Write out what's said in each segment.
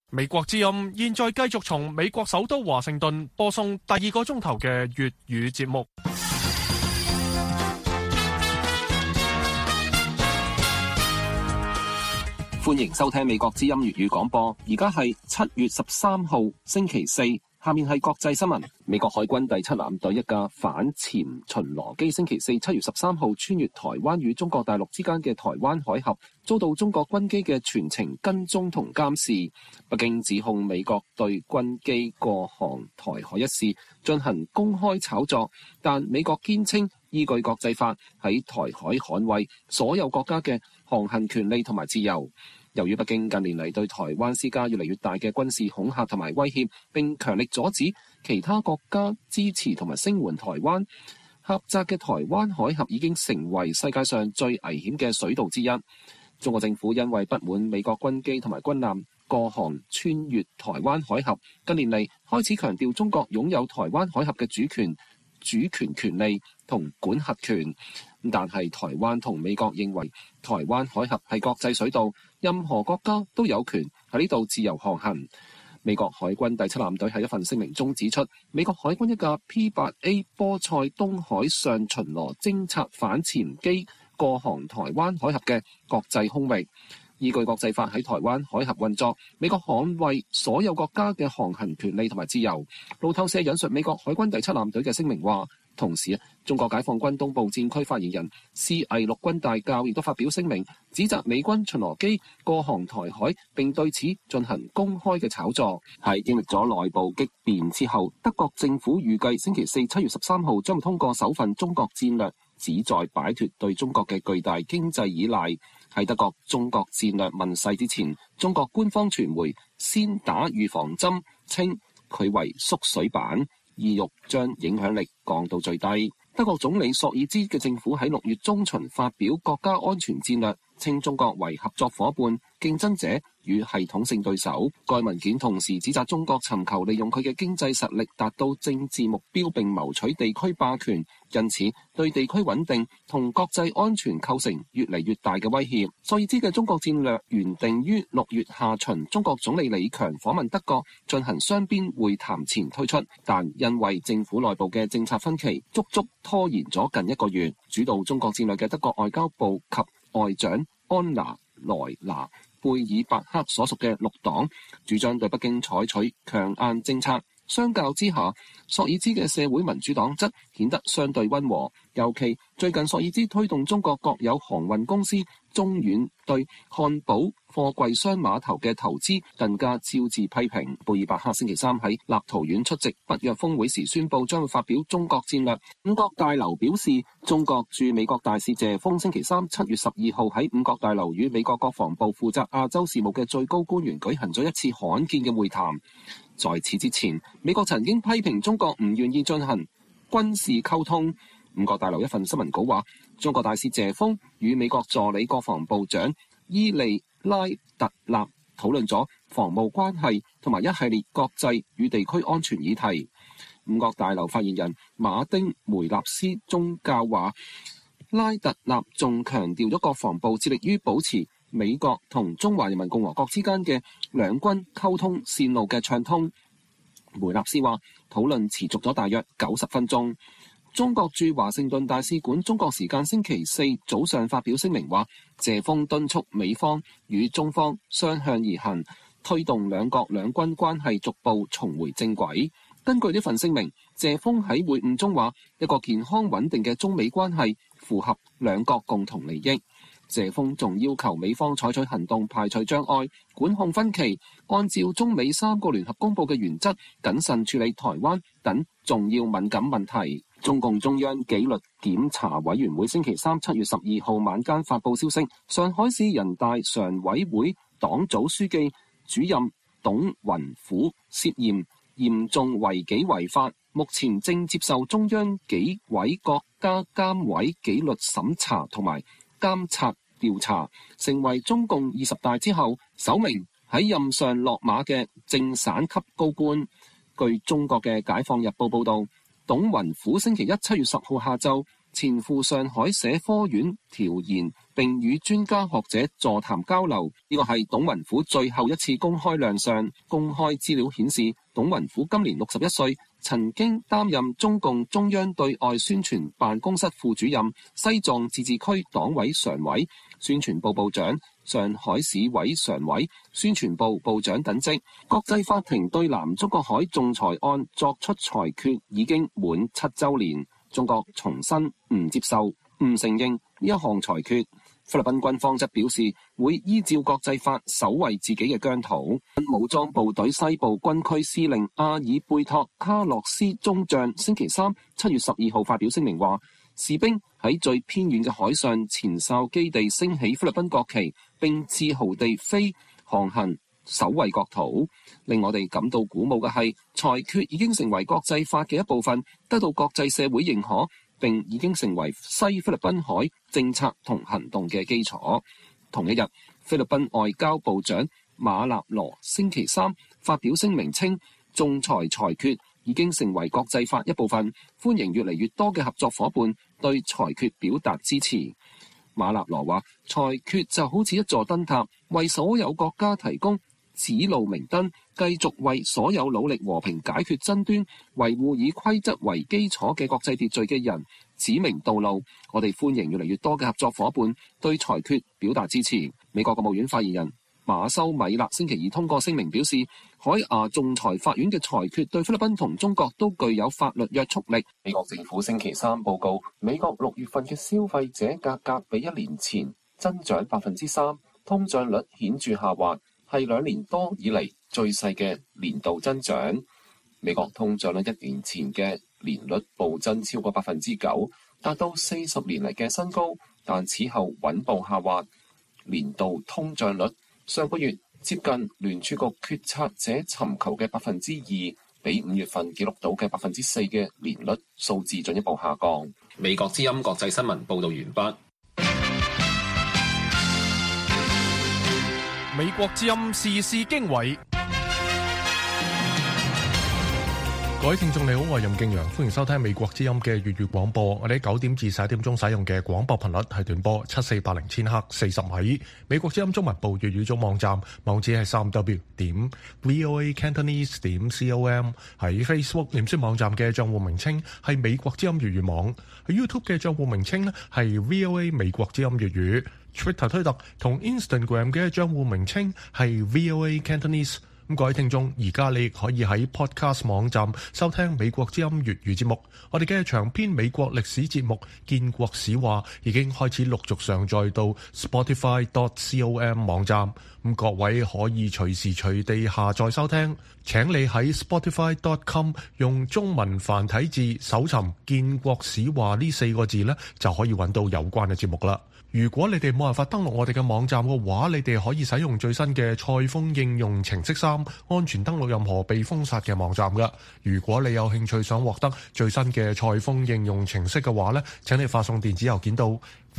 美國之音現在繼續從美國首都華盛頓播送第2個鐘頭嘅粵語節目。 歡迎收聽美國之音粵語廣播，而家係7月13號星期四。下面係國際新聞。美國海軍第7艦隊一架反潛巡邏機星期四7月13號穿越台灣與中國大陸之間嘅台灣海峽，遭到中國軍機嘅全程跟蹤同監視。北京指控美國對軍機過航台海一事進行公開炒作，但美國堅稱依據國際法喺台海捍衛所有國家嘅航行權利同埋自由。由於北京近年嚟對台灣施加越嚟越大嘅軍事恐嚇同埋威脅，並強力阻止其他國家支持同埋聲援台灣，狹窄嘅台灣海峽已經成為世界上最危險嘅水道之一。中國政府因為不滿美國軍機同埋軍艦過航穿越台灣海峽，近年嚟開始強調中國擁有台灣海峽嘅主權權利同管轄權。但係台灣同美國認為台灣海峽係國際水道，任何國家都有權喺呢度自由航行。美國海軍第7艦隊喺一份聲明中指出，美國海軍一架 P-8A 波塞冬海上巡邏偵察反潛機過航台灣海峽嘅國際空域，依據國際法喺台灣海峽運作，美國捍衛所有國家嘅航行權利同埋自由。路透社引述美國海軍第7艦隊嘅聲明話，同時中國解放軍東部戰區發言人施毅陸軍大校亦都發表聲明，指責美軍巡邏機過航台海，並對此進行公開嘅炒作。喺經歷咗內部激變之後，德國政府預計星期四7月13號將會通過首份中國戰略，旨在擺脫對中國嘅巨大經濟依賴。喺德國中國戰略問世之前，中國官方傳媒先打預防針，稱佢為縮水版，意欲將影響力降到最低。德國總理朔爾茲嘅政府喺6月中旬發表國家安全戰略，稱中國為合作夥伴、競爭者與系統性對手。該文件同時指責中國尋求利用佢嘅經濟實力達到政治目標並謀取地區霸權，因此對地區穩定同國際安全構成越嚟越大嘅威脅。朔爾茲嘅中國戰略原定於6月下旬中國總理李強訪問德國進行雙邊會談前推出，但因為政府內部嘅政策分歧，足足拖延咗近1個月。主導中國戰略嘅德國外交部及外長安娜萊拿貝爾伯克所屬嘅綠黨主張對北京採取強硬政策，相較之下，朔爾茲嘅社會民主黨則顯得相對溫和。尤其最近，朔爾茲推動中國國有航運公司中遠對漢堡貨櫃箱碼頭嘅投資更加招致批評。貝爾伯克星期三喺立陶宛出席北約峰會時宣布將會發表中國戰略。五角大樓表示，中國駐美國大使謝鋒星期三7月12號喺五角大樓與美國國防部負責亞洲事務嘅最高官員舉行咗一次罕見嘅會談。在此之前，美國曾經批評中國唔願意進行軍事溝通。五角大樓一份新聞稿話，中國大使謝鋒與美國助理國防部長伊利拉特納討論咗防務關係同埋一系列國際與地區安全議題。五角大樓發言人馬丁梅納斯宗教話，拉特納仲強調咗國防部致力於保持美國同中華人民共和國之間嘅兩軍溝通線路嘅暢通。梅納斯話，討論持續咗大約90分鐘。中國駐華盛頓大使館中國時間星期四早上發表聲明話，謝鋒敦促美方與中方相向而行，推動兩國兩軍關係逐步重回正軌。根據呢份聲明，謝鋒喺會晤中話，一個健康穩定嘅中美關係符合兩國共同利益。謝鋒仲要求美方採取行動排除障礙，管控分歧，按照中美3個聯合公報嘅原則，謹慎處理台灣等重要敏感問題。中共中央紀律檢查委員會星期三7月12號晚間發布消息，上海市人大常委會黨組書記、主任董雲虎涉嫌嚴重違紀違法，目前正接受中央紀委國家監委紀律審查同埋監察調查，成為中共20大之後首名喺任上落馬嘅正省級高官。據中國嘅解放日報報道，董雲虎星期一7月10號下晝前赴上海社科院調研並與專家學者座談交流。呢個係董雲虎最後一次公開亮相。公開資料顯示，董雲虎今年61歲，曾經擔任中共中央對外宣傳辦公室副主任、西藏自治區黨委常委、宣傳部部長、上海市委常委、宣傳部部長等職。國際法庭對南中國海仲裁案作出裁決已經滿7週年。中國重申唔接受、唔承認呢一項裁決。菲律賓軍方則表示會依照國際法守衛自己嘅疆土。武裝部隊西部軍區司令阿爾貝托卡洛斯中將星期三7月12號發表聲明話，士兵喺最偏遠嘅海上前哨基地升起菲律賓國旗，並自豪地飛航行守衛國土。令我哋感到鼓舞嘅係，裁決已經成為國際法嘅一部分，得到國際社會認可，並已經成為西菲律賓海政策同行動嘅基礎。同一日，菲律賓外交部長馬納羅星期三發表聲明稱，仲裁裁決已經成為國際法一部分，歡迎越嚟越多嘅合作夥伴對裁決表達支持。馬納羅話，裁決就好似一座燈塔，為所有國家提供指路明燈，繼續為所有努力和平解決爭端、維護以規則為基礎嘅國際秩序嘅人指明道路。我哋歡迎越嚟越多嘅合作夥伴對裁決表達支持。美國國務院發言人馬修米勒星期二通過聲明表示，海牙仲裁法院嘅裁決對菲律賓同中國都具有法律約束力。美國政府星期三報告，美國6月份嘅消費者價格比1年前增長3%，通脹率顯著下滑，係2年多以嚟最細嘅年度增長。美國通脹率1年前嘅年率暴增超過9%，達到40年嚟嘅新高，但此後穩步下滑。年度通脹率上個月接近聯儲局決策者尋求嘅2%，比5月份記錄到嘅4%嘅年率數字進一步下降。美國之音國際新聞報道完畢。 美國之音時事經緯。各位聽眾你好，我係任敬陽，歡迎收聽美國之音嘅粵語廣播。我哋喺9點至11點鐘使用嘅廣播頻率係短波7480千赫40米。美國之音中文部粵語組網站網址係3w.voacantonese.com。喺 Facebook 臉書網站嘅賬戶名稱係美國之音粵語網。喺 YouTube 嘅賬戶名稱呢係 VOA 美國之音粵語。Twitter 推特同 Instagram 嘅賬戶名稱係 VOA Cantonese。咁各位聽眾，而家你可以喺 Podcast 網站收聽美國之音粵語節目。我哋嘅長篇美國歷史節目《建國史話》已經開始陸續上載到 Spotify.com 網站。咁各位可以隨時隨地下載收聽。請你喺 Spotify.com 用中文繁體字搜尋《建國史話》呢4個字呢，就可以揾到有關嘅節目啦。如果你哋冇辦法登錄我哋嘅網站嘅話，你哋可以使用最新嘅蔡豐應用程式3，安全登錄任何被封殺嘅網站㗎。如果你有興趣想獲得最新嘅蔡豐應用程式嘅話呢，請你發送電子郵件到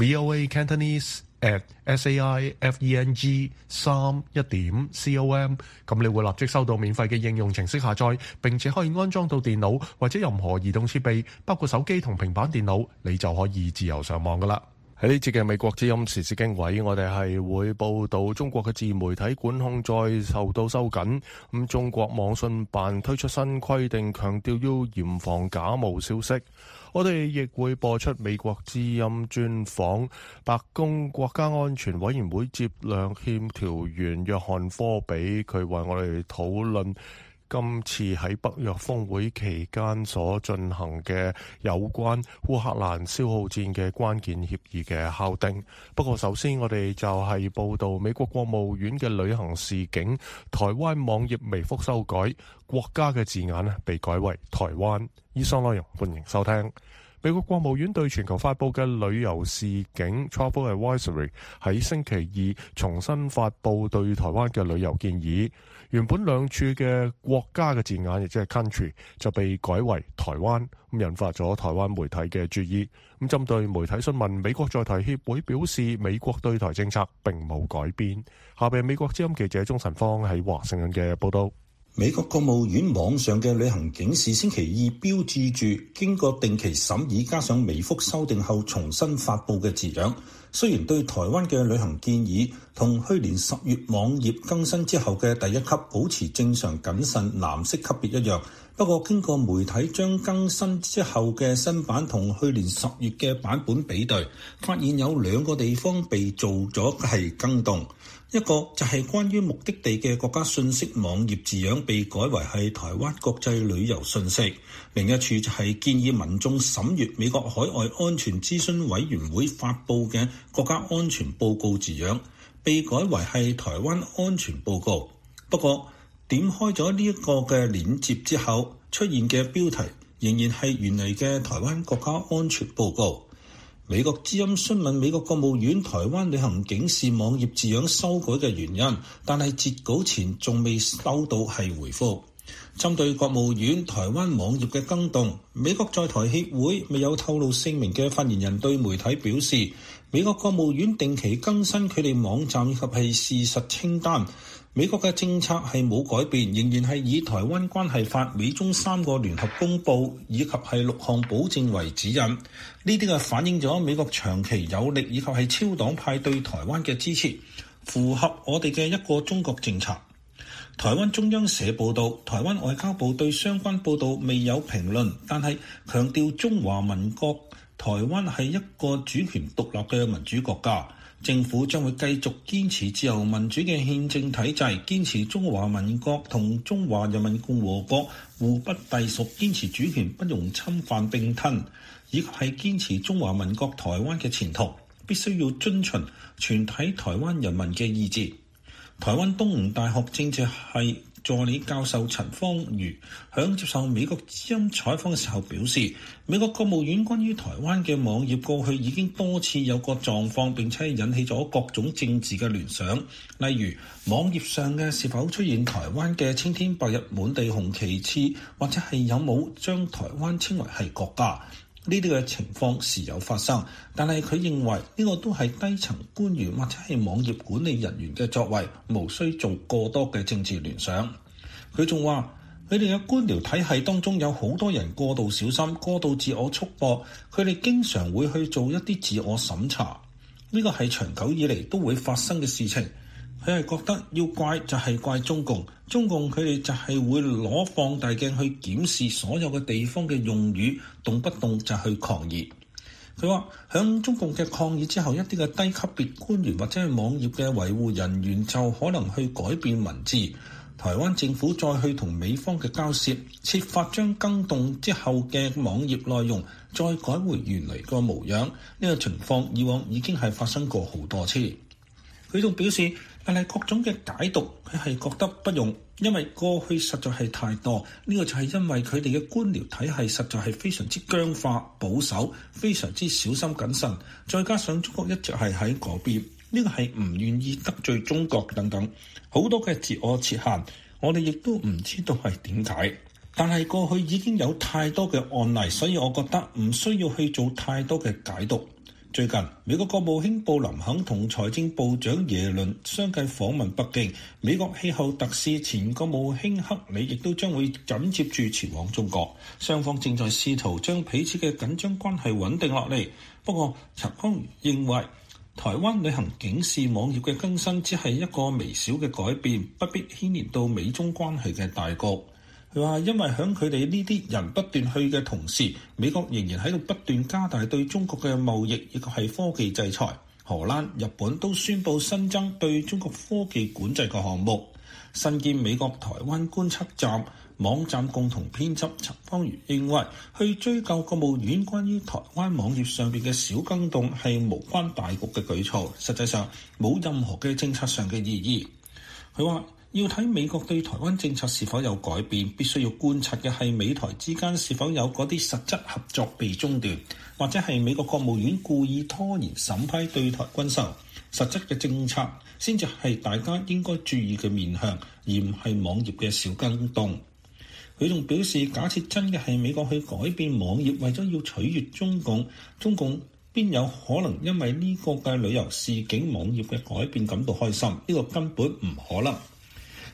voacantonese@saifeng3.com， 咁你會立即收到免費嘅應用程式下載，並且可以安裝到電腦或者任何移動設備，包括手機同平板電腦，你就可以自由上網㗎啦。喺呢節嘅美國之音時事經緯，我哋係會報道中國嘅自媒體管控再受到收緊。咁中國網信辦推出新規定，強調要嚴防假冒消息。我哋亦會播出美國之音專訪白宮國家安全委員會接量協調員約翰科比，佢為我哋討論今次喺北約峰會期間所進行嘅有關烏克蘭消耗戰嘅關鍵協議嘅敲定。不過首先我哋就係報道美國國務院嘅旅行示警，台灣網頁微幅修改，國家嘅字眼被改為台灣。以上內容歡迎收聽。美國國務院對全球發佈嘅旅遊示警 Travel Advisory 喺星期二重新發佈對台灣嘅旅遊建議，原本兩處嘅國家嘅字眼，亦即係 country 就被改為台灣，咁引發咗台灣媒體嘅注意。咁針對媒體詢問，美國在台協會表示美國對台政策並冇改變。下邊美國之音記者鍾晨芳喺華盛頓嘅報道。 美國國務院網上嘅旅行警示星期二標誌住經過定期審議加上微幅修訂後重新發佈嘅字樣。雖然對台灣嘅旅行建議同去年10月網頁更新之後嘅第一級保持正常謹慎藍色級別一樣，不過經過媒體將更新之後嘅新版同去年10月嘅版本比對，發現有2個地方被做咗係更動。一個就係關於目的地嘅國家信息網頁字樣被改為係台灣國際旅遊信息，另一處就係建議民眾審閱美國海外安全諮詢委員會發布嘅國家安全報告字樣，被改為係台灣安全報告。不過點開咗呢一個嘅鏈接之後，出現嘅標題仍然係原嚟嘅台灣國家安全報告。美國之音詢問美國國務院台灣旅行警示網頁字樣修改嘅原因，但係截稿前仲未收到係回覆。針對國務院台灣網頁嘅更動，美國在台協會未有透露姓名嘅發言人對媒體表示，美國國務院定期更新佢哋網站以及係事實清單。美國嘅政策係冇改變，仍然係以台灣關係法、美中3個聯合公報以及係6項保證為指引。呢啲嘅反映咗美國長期有力以及係超黨派對台灣嘅支持，符合我哋嘅一個中國政策。台灣中央社報道，台灣外交部對相關報導未有評論，但係強調中華民國台灣係一個主權獨立嘅民主國家。政府將會繼續堅持自由民主嘅憲政體制，堅持中華民國同中華人民共和國互不隸屬，堅持主權不容侵犯並吞，以及係堅持中華民國台灣嘅前途必須要遵循全體台灣人民嘅意志。台灣東吳大學政治系助理教授陳芳瑜響接受美國之音採訪嘅時候表示，美國國務院關於台灣嘅網頁過去已經多次有個狀況，並且引起咗各種政治嘅聯想，例如網頁上嘅是否出現台灣嘅青天白日滿地紅旗幟，或者係有冇將台灣稱為係國家。呢啲嘅情況時有發生，但係佢認為呢個都係低層官員或者係網頁管理人員嘅作為，無需做過多嘅政治聯想。佢仲話，佢哋嘅官僚體系當中有好多人過度小心、過度自我束縛，佢哋經常會去做一啲自我審查，呢個係長久以嚟都會發生嘅事情。佢係覺得要怪就係怪中共佢哋就係會攞放大鏡去檢視所有嘅地方嘅用語，動不動就去抗議。佢話響中共嘅抗議之後，一啲嘅低級別官員或者係網頁嘅維護人員就可能去改變文字。台灣政府再去同美方嘅交涉，設法將更動之後嘅網頁內容再改回原來個模樣。呢個情況以往已經係發生過好多次。佢仲表示，但係各種嘅解讀，佢係覺得不用，因為過去實在係太多。呢個就係因為佢哋嘅官僚體系實在係非常之僵化、保守，非常之小心謹慎。再加上中國一直係喺嗰邊，呢個係唔願意得罪中國等等，好多嘅自我設限，我哋亦都唔知道係點解。但係過去已經有太多嘅案例，所以我覺得唔需要去做太多嘅解讀。最近，美國國務卿布林肯同財政部長耶倫相繼訪問北京，美國氣候特使前國務卿克里亦都將會緊接住前往中國，雙方正在試圖將彼此嘅緊張關係穩定落嚟。不過，陳光瑜認為，台灣旅行警示網頁嘅更新只係一個微小嘅改變，不必牽連到美中關係嘅大局。佢話，因為響佢哋呢啲人不斷去嘅同時，美國仍然喺度不斷加大對中國嘅貿易以及係科技制裁。荷蘭、日本都宣布新增對中國科技管制嘅項目。身兼美國台灣觀測站網站共同編輯陳芳瑜認為，去追究國務院關於台灣網頁上邊嘅小更動係無關大局嘅舉措，實際上冇任何嘅政策上嘅意義。佢話，要睇美國對台灣政策是否有改變，必須要觀察嘅係美台之間是否有嗰啲實質合作被中斷，或者係美國國務院故意拖延審批對台軍售，實質嘅政策先至係大家應該注意嘅面向，而唔係網頁嘅小更動。佢仲表示，假設真嘅係美國去改變網頁，為咗要取悅中共邊有可能因為呢個嘅旅遊市境網頁嘅改變感到開心？呢個根本唔可能。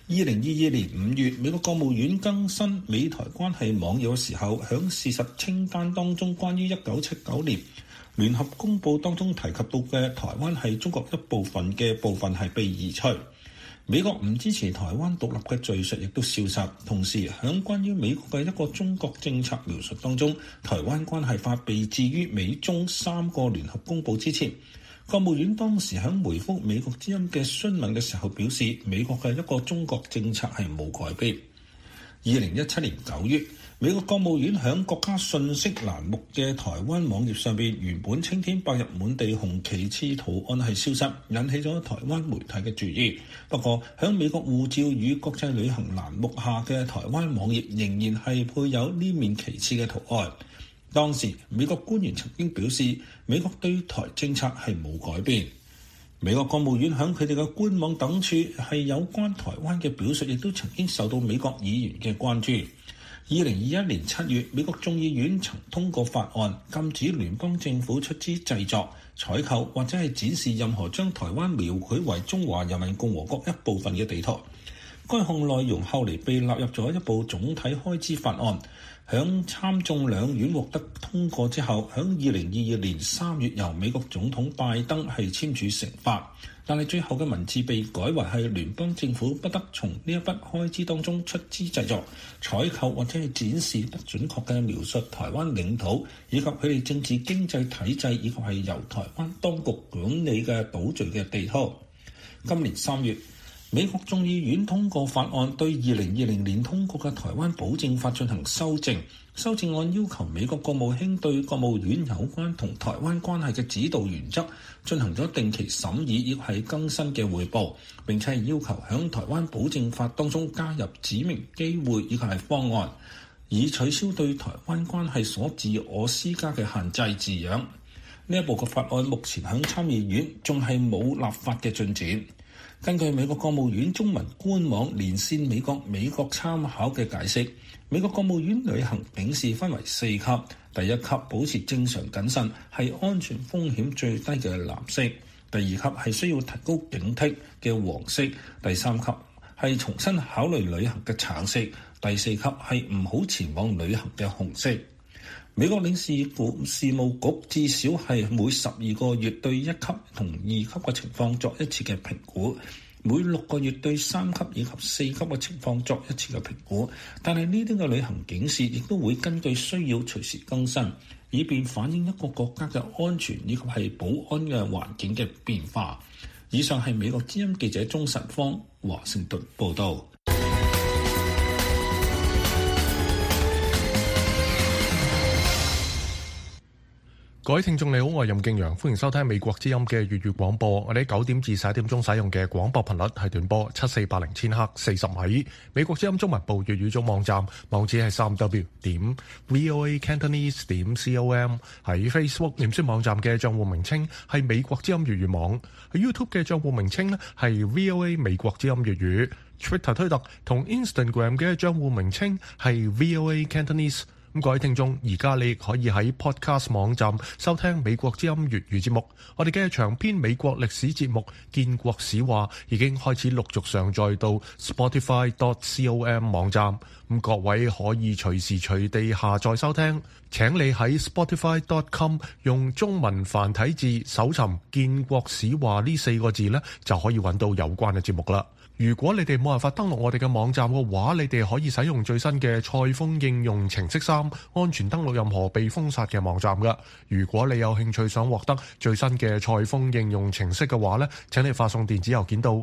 2022年5月，美國國務院更新美台關係網頁嘅時候，響事實清單當中關於1979年聯合公報當中提及到嘅台灣係中國一部分嘅部分係被移除。美國唔支持台灣獨立嘅敘述亦都消失。同時響關於美國嘅一個中國政策描述當中，台灣關係法被置於美中3個聯合公報之前。國務院當時喺回覆美國之音嘅詢問嘅時候表示，美國嘅一個中國政策係冇改變。2017年9月，美國國務院喺國家信息欄目嘅台灣網頁上邊，原本青天白日滿地紅旗幟圖案係消失，引起咗台灣媒體嘅注意。不過喺美國護照與國際旅行欄目下嘅台灣網頁仍然係配有呢面旗幟嘅圖案。當時美國官員曾經表示，美國對台政策係冇改變。美國國務院喺佢哋嘅官網等處係有關台灣嘅表述，亦都曾經受到美國議員嘅關注。2021年7月，美國眾議院曾通過法案，禁止聯邦政府出資製作、採購或者係展示任何將台灣描繪為中華人民共和國一部分嘅地圖。該項內容後嚟被納入咗一部總體開支法案，響參眾兩院獲得通過之後，響2022年3月由美國總統拜登係簽署成法，但係最後嘅文字被改為係聯邦政府不得從呢一筆開支當中出資製作、採購或者係展示不準確嘅描述台灣領土以及佢哋政治經濟體制以及係由台灣當局管理嘅島嶼嘅地圖。今年3月，美國眾議院通過法案，對2020年通過嘅台灣保證法進行修正。修正案要求美國國務卿對國務院有關同台灣關係嘅指導原則進行咗定期審議，亦係更新嘅彙報。並且係要求響台灣保證法當中加入指明機會以及係方案，以取消對台灣關係所自我施加嘅限制字樣。呢一部嘅法案目前響參議院仲係冇立法嘅進展。根據美國國務院中文官網連線美國參考嘅解釋，美國國務院旅行警示分為4級，第1級保持正常謹慎，係安全風險最低嘅藍色；第2級係需要提高警惕嘅黃色；第3級係重新考慮旅行嘅橙色；第4級係唔好前往旅行嘅紅色。美國領事務局至少係每12個月對1級同2級嘅情況作一次嘅評估，每6個月對3級以及4級嘅情況作一次嘅評估。但係呢啲嘅旅行警示亦都會根據需要隨時更新，以便反映一個國家嘅安全以及係保安嘅環境嘅變化。以上係美國之音記者鍾晨芳華盛頓報道。 各位聽眾你好，我係任敬陽，歡迎收聽美國之音嘅粵語廣播。我哋喺9點至11點鐘使用嘅廣播頻率係短波7480千赫40米。美國之音中文部粵語組網站網址係3w.voacantonese.com。喺 Facebook 臉書網站嘅賬戶名稱係美國之音粵語網。喺 YouTube 嘅賬戶名稱呢係 VOA 美國之音粵語。Twitter 推特同 Instagram 嘅賬戶名稱係 VOA Cantonese。各位聽眾，而家你可以喺 Podcast 網站收聽美國之音粵語節目。我哋嘅長篇美國歷史節目《建國史話》已經開始陸續上載到 Spotify.com 網站。各位可以隨時隨地下載收聽。請你喺 Spotify.com 用中文繁體字搜尋《建國史話》呢4個字呢，就可以揾到有關嘅節目啦。如果你哋冇辦法登錄我哋嘅網站嘅話，你哋可以使用最新嘅賽風應用程式3，安全登錄任何被封殺嘅網站㗎。如果你有興趣想獲得最新嘅賽風應用程式嘅話呢，請你發送電子郵件到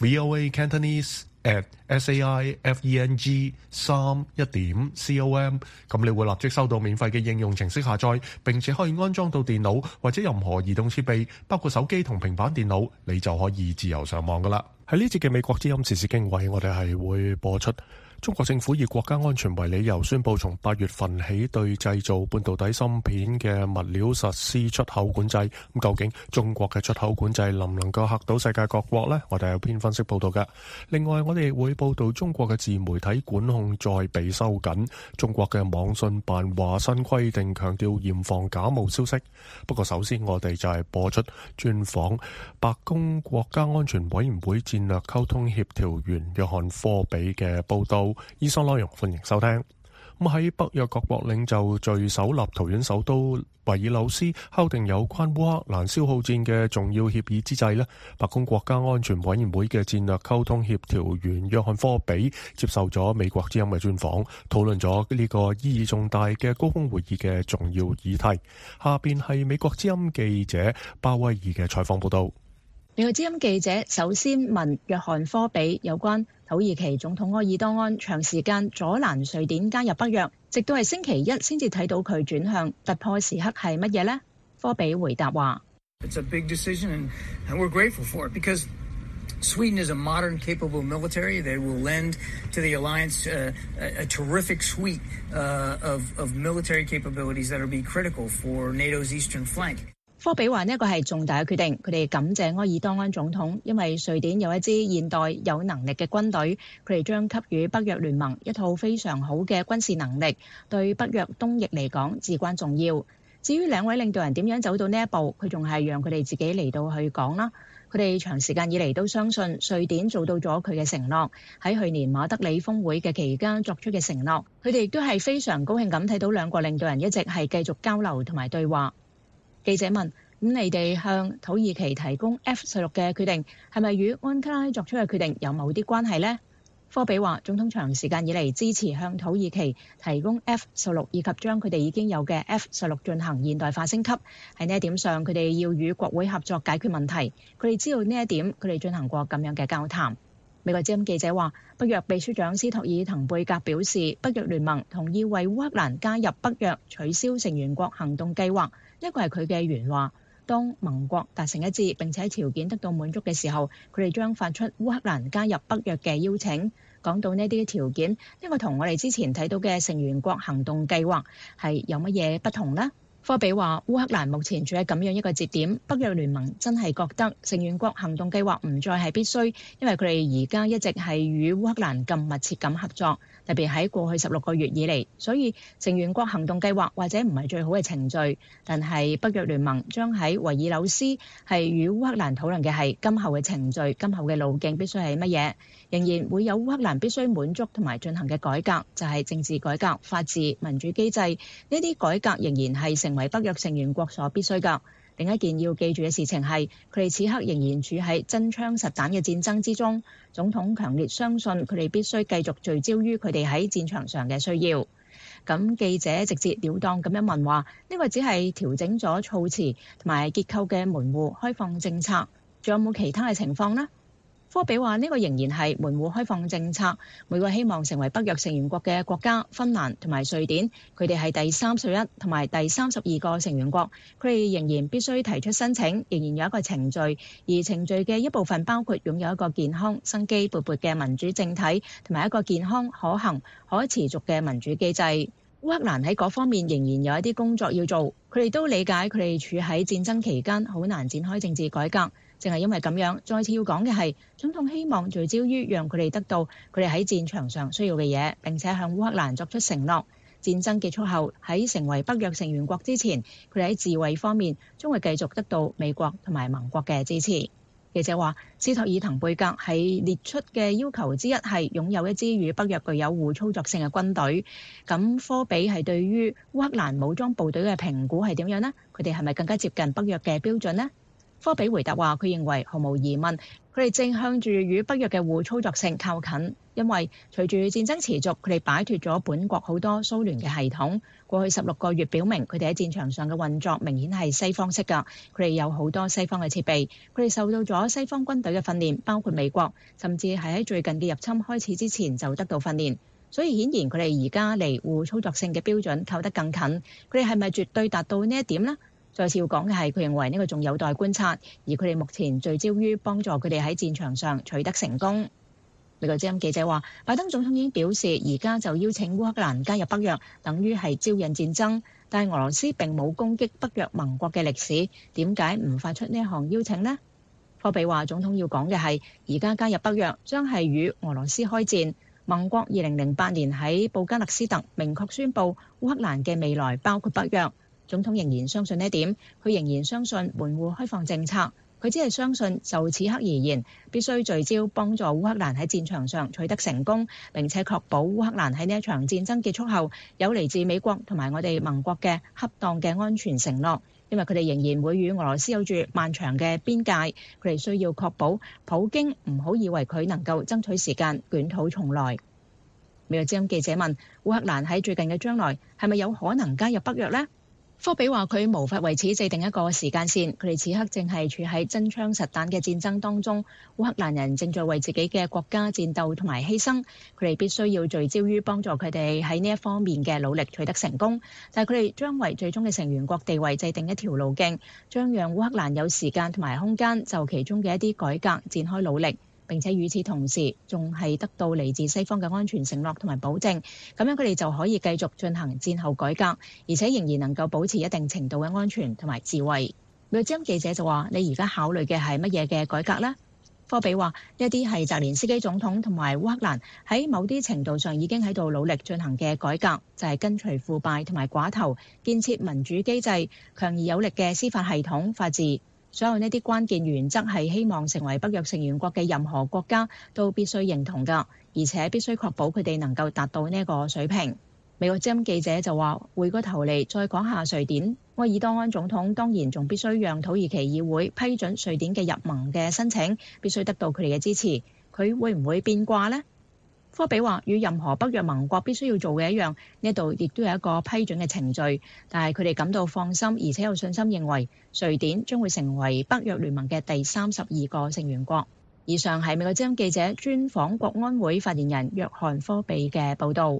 voacantonese@saifeng3.com， 咁你會立即收到免費嘅應用程式下載，並且可以安裝到電腦或者任何移動設備，包括手機同平板電腦，你就可以自由上網㗎啦。喺呢節嘅美國之音時事經緯，我哋係會播出中國政府以國家安全為理由，宣布從8月份起對製造半導體芯片嘅物料實施出口管制。咁究竟中國嘅出口管制能唔能夠嚇到世界各國呢？我哋有篇分析報道嘅。另外，我哋會報道中國嘅自媒體管控再被收緊。中國嘅網信辦話新規定強調嚴防假冒消息。不過首先我哋就係播出專訪白宮國家安全委員會戰略溝通協調員約翰科比嘅報道。以上內容歡迎收聽。咁喺北約各國領袖聚首立陶宛首都維爾紐斯敲定有關烏克蘭消耗戰嘅重要協議之際呢，白宮國家安全委員會嘅戰略溝通協調員約翰科比接受咗美國之音嘅專訪，討論咗呢個意義重大嘅高峰會議嘅重要議題。下邊係美國之音記者鮑威爾嘅採訪報道。 美國之音記者首先問約翰科比有關土耳其總統埃爾多安長時間阻攔瑞典加入北約，直到係星期一先至睇到佢轉向，突破時刻係乜嘢呢？科比回答話 ：It's a big decision and we're grateful for it because Sweden is a modern, capable military that will lend to the alliance a terrific suite of military capabilities that will be critical for NATO's eastern flank。 科比話呢一個係重大嘅決定，佢哋感謝埃爾多安總統，因為瑞典有一支現代有能力嘅軍隊，佢哋將給予北約聯盟一套非常好嘅軍事能力，對北約東翼嚟講至關重要。至於兩位領導人點樣走到呢一步，佢仲係讓佢哋自己嚟到去講啦。佢哋長時間以嚟都相信瑞典做到咗佢嘅承諾，喺去年馬德里峰會嘅期間作出嘅承諾，佢哋亦都係非常高興咁睇到兩國領導人一直係繼續交流同埋對話。記者問：咁你哋向土耳其提供 F-16嘅決定係咪與安卡拉作出嘅決定有某啲關係呢？科比話：總統長時間以嚟支持向土耳其提供 F-16以及將佢哋已經有嘅 F-16進行現代化升級。喺呢一點上，佢哋要與國會合作解決問題。佢哋知道呢一點，佢哋進行過咁樣嘅交談。美國之音記者話：北約秘書長斯托爾滕貝格表示，北約聯盟同意為烏克蘭加入北約取消成員國行動計劃。呢個係佢嘅原話。當盟國達成一致並且條件得到滿足嘅時候，佢哋將發出烏克蘭加入北約嘅邀請。講到呢啲條件，呢個同我哋之前睇到嘅成員國行動計劃係有乜嘢不同呢？科比話：烏克蘭目前處喺咁樣一個節點，北約聯盟真係覺得成員國行動計劃唔再係必須，因為佢哋而家一直係與烏克蘭咁密切咁合作，特別喺過去16個月以嚟，所以成員國行動計劃或者唔係最好嘅程序，但係北約聯盟將喺維爾紐斯係與烏克蘭討論嘅係今後嘅程序，今後嘅路徑必須係乜嘢，仍然會有烏克蘭必須滿足同埋進行嘅改革，就係政治改革、法治、民主機制，呢啲改革仍然係成為北約成員國所必須㗎。另一件要記住嘅事情係，佢哋此刻仍然處喺真槍實彈嘅戰爭之中。總統強烈相信佢哋必須繼續聚焦於佢哋喺戰場上嘅需要。咁記者直截了當咁樣問話：呢個只係調整咗措辭同埋結構嘅門戶開放政策，仲有冇其他嘅情況呢？科比話：呢個仍然係門戶開放政策，每個希望成為北約成員國嘅國家，芬蘭同埋瑞典，佢哋係第31同埋第32個成員國，佢哋仍然必須提出申請，仍然有一個程序，而程序嘅一部分包括擁有一個健康、生機勃勃嘅民主政體，同埋一個健康、可行、可持續嘅民主機制。烏克蘭喺嗰方面仍然有一啲工作要做，佢哋都理解佢哋處喺戰爭期間，好難展開政治改革。正係因為咁樣，再次要講嘅係，總統希望聚焦於讓佢哋得到佢哋喺戰場上需要嘅嘢，並且向烏克蘭作出承諾。戰爭結束後，喺成為北約成員國之前，佢哋喺自衛方面將會繼續得到美國同埋盟國嘅支持。記者話，斯托爾滕貝格喺列出嘅要求之一係擁有一支與北約具有互操作性嘅軍隊。咁科比係對於烏克蘭武裝部隊嘅評估係點樣呢？佢哋係咪更加接近北約嘅標準呢？科比回答話：佢認為毫無疑問，佢哋正向住與北約嘅互操作性靠近，因為隨住戰爭持續，佢哋擺脫咗本國好多蘇聯嘅系統。過去16個月表明，佢哋喺戰場上嘅運作明顯係西方式㗎。佢哋有好多西方嘅設備，佢哋受到咗西方軍隊嘅訓練，包括美國，甚至係喺最近嘅入侵開始之前就得到訓練。所以顯然佢哋而家離互操作性嘅標準靠得更近。佢哋係咪絕對達到呢一點呢？再次要講嘅係，佢認為呢個仲有待觀察，而佢哋目前聚焦於幫助佢哋喺戰場上取得成功。 美國之音記者話，拜登總統已經表示，而家就邀請烏克蘭加入北約，等於係招引戰爭。但係俄羅斯並冇攻擊北約盟國嘅歷史，點解唔發出呢一項邀請呢？科比話，總統要講嘅係，而家加入北約將係與俄羅斯開戰。盟國2008年喺布加勒斯特明確宣布，烏克蘭嘅未來包括北約。總統仍然相信呢一點，佢仍然相信門戶開放政策。佢只係相信就此刻而言，必須聚焦幫助烏克蘭喺戰場上取得成功，並且確保烏克蘭喺呢一場戰爭結束後有嚟自美國同埋我哋盟國嘅恰當嘅安全承諾，因為佢哋仍然會與俄羅斯有住漫長嘅邊界，佢哋需要確保普京唔好以為佢能夠爭取時間捲土重來。美國之音記者問，烏克蘭喺最近嘅將來係咪有可能加入北約呢？科比話佢無法為此制定一個時間線，佢哋此刻正係處喺真槍實彈嘅戰爭當中，烏克蘭人正在為自己嘅國家戰鬥同埋犧牲，佢哋必須要聚焦於幫助佢哋喺呢一方面嘅努力取得成功，但係佢哋將為最終嘅成員國地位制定一條路徑，將讓烏克蘭有時間同埋空間就其中嘅一啲改革展開努力。並且與此同時，仲係得到嚟自西方嘅安全承諾同埋保證，咁樣佢哋就可以繼續進行戰後改革，而且仍然能夠保持一定程度嘅安全同埋智慧。美國之音記者就話：你而家考慮嘅係乜嘢嘅改革呢？科比話：呢一啲係澤連斯基總統同埋烏克蘭喺某啲程度上已經喺度努力進行嘅改革，就係根除腐敗同埋寡頭，建設民主機制，強而有力嘅司法系統、法治。所有呢啲關鍵原則係希望成為北約成員國嘅任何國家都必須認同㗎，而且必須確保佢哋能夠達到呢一個水平。美國之音記者就話：回過頭嚟再講下瑞典，埃爾多安總統當然仲必須讓土耳其議會批准瑞典嘅入盟嘅申請，必須得到佢哋嘅支持。佢會唔會變卦呢？科比話：與任何北約盟國必須要做嘅一樣，呢度亦都有一個批准嘅程序，但係佢哋感到放心，而且有信心認為瑞典將會成為北約聯盟嘅第32個成員國。以上係美國之音記者專訪國安會發言人約翰科比嘅報導。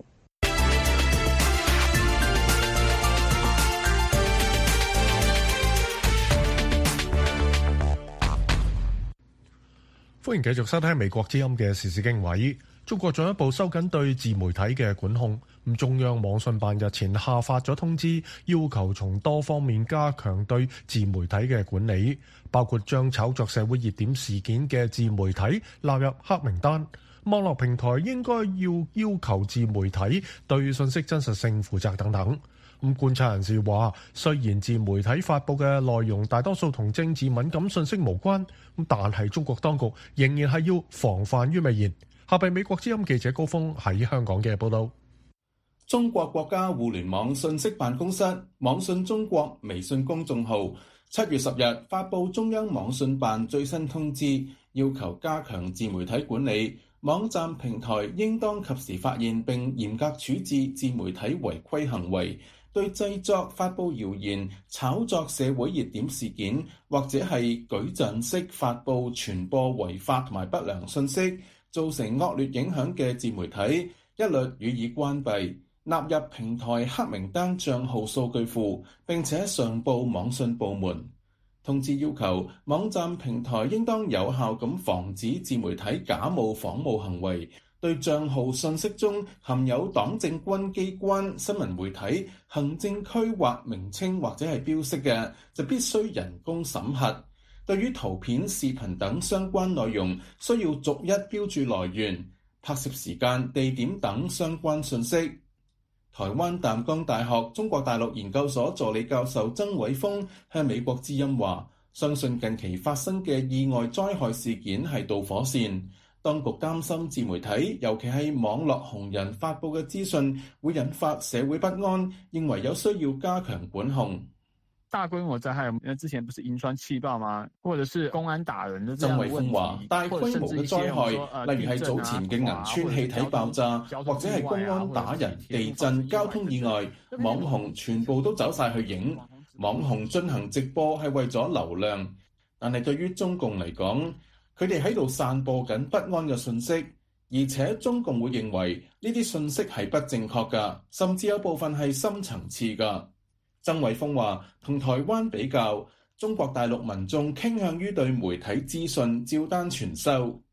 歡迎繼續收聽美國之音嘅時事經緯。中國進一步收緊對自媒體嘅管控，中央網信辦日前下發咗通知，要求從多方面加強對自媒體嘅管理，包括將炒作社會熱點事件嘅自媒體納入黑名單。網絡平台應該要求自媒體對信息真實性負責等等。觀察人士話，雖然自媒體發布嘅內容大多數同政治敏感信息無關，但係中國當局仍然係要防範於未然。下邊美國之音記者高峰喺香港嘅報道。 中國國家互聯網信息辦公室網信中國微信公眾號7月10日發布中央網信辦最新通知，要求加強自媒體管理，網站平台應當及時發現並嚴格處置自媒體違規行為，對製作、發布謠言、炒作社會熱點事件或者係矩陣式發布、傳播違法同埋不良信息，造成惡劣影響嘅自媒體，一律予以關閉，納入平台黑名單帳號數據庫，並且上報網信部門。通知要求網站平台應當有效咁防止自媒體假冒仿冒行為，對帳號信息中含有黨政軍機關、新聞媒體、行政區或名稱或者係標識嘅，就必須人工審核。對於圖片、視頻等相關內容，需要逐一標注來源、拍攝時間、地點等相關信息。台灣淡江大學中國大陸研究所助理教授曾偉峰向美國之音話，相信近期發生嘅意外災害事件係導火線，當局擔心自媒體，尤其係網絡紅人發布嘅資訊會引發社會不安，認為有需要加強管控。 大規模災害，之前不是銀川氣爆嗎？或者是公安打人的這樣曾偉峰話，大規模嘅災害，例如係早前嘅銀川氣體爆炸，或者係公安打人、地震、交通意外，網紅全部都走晒去影。網紅進行直播係為咗流量，但係對於中共嚟講，佢哋喺度散播緊不安嘅信息，而且中共會認為呢啲信息係不正確㗎，甚至有部分係深層次㗎。曾偉峰話，同台灣比較，中國大陸民眾傾向於對媒體資訊照單全收。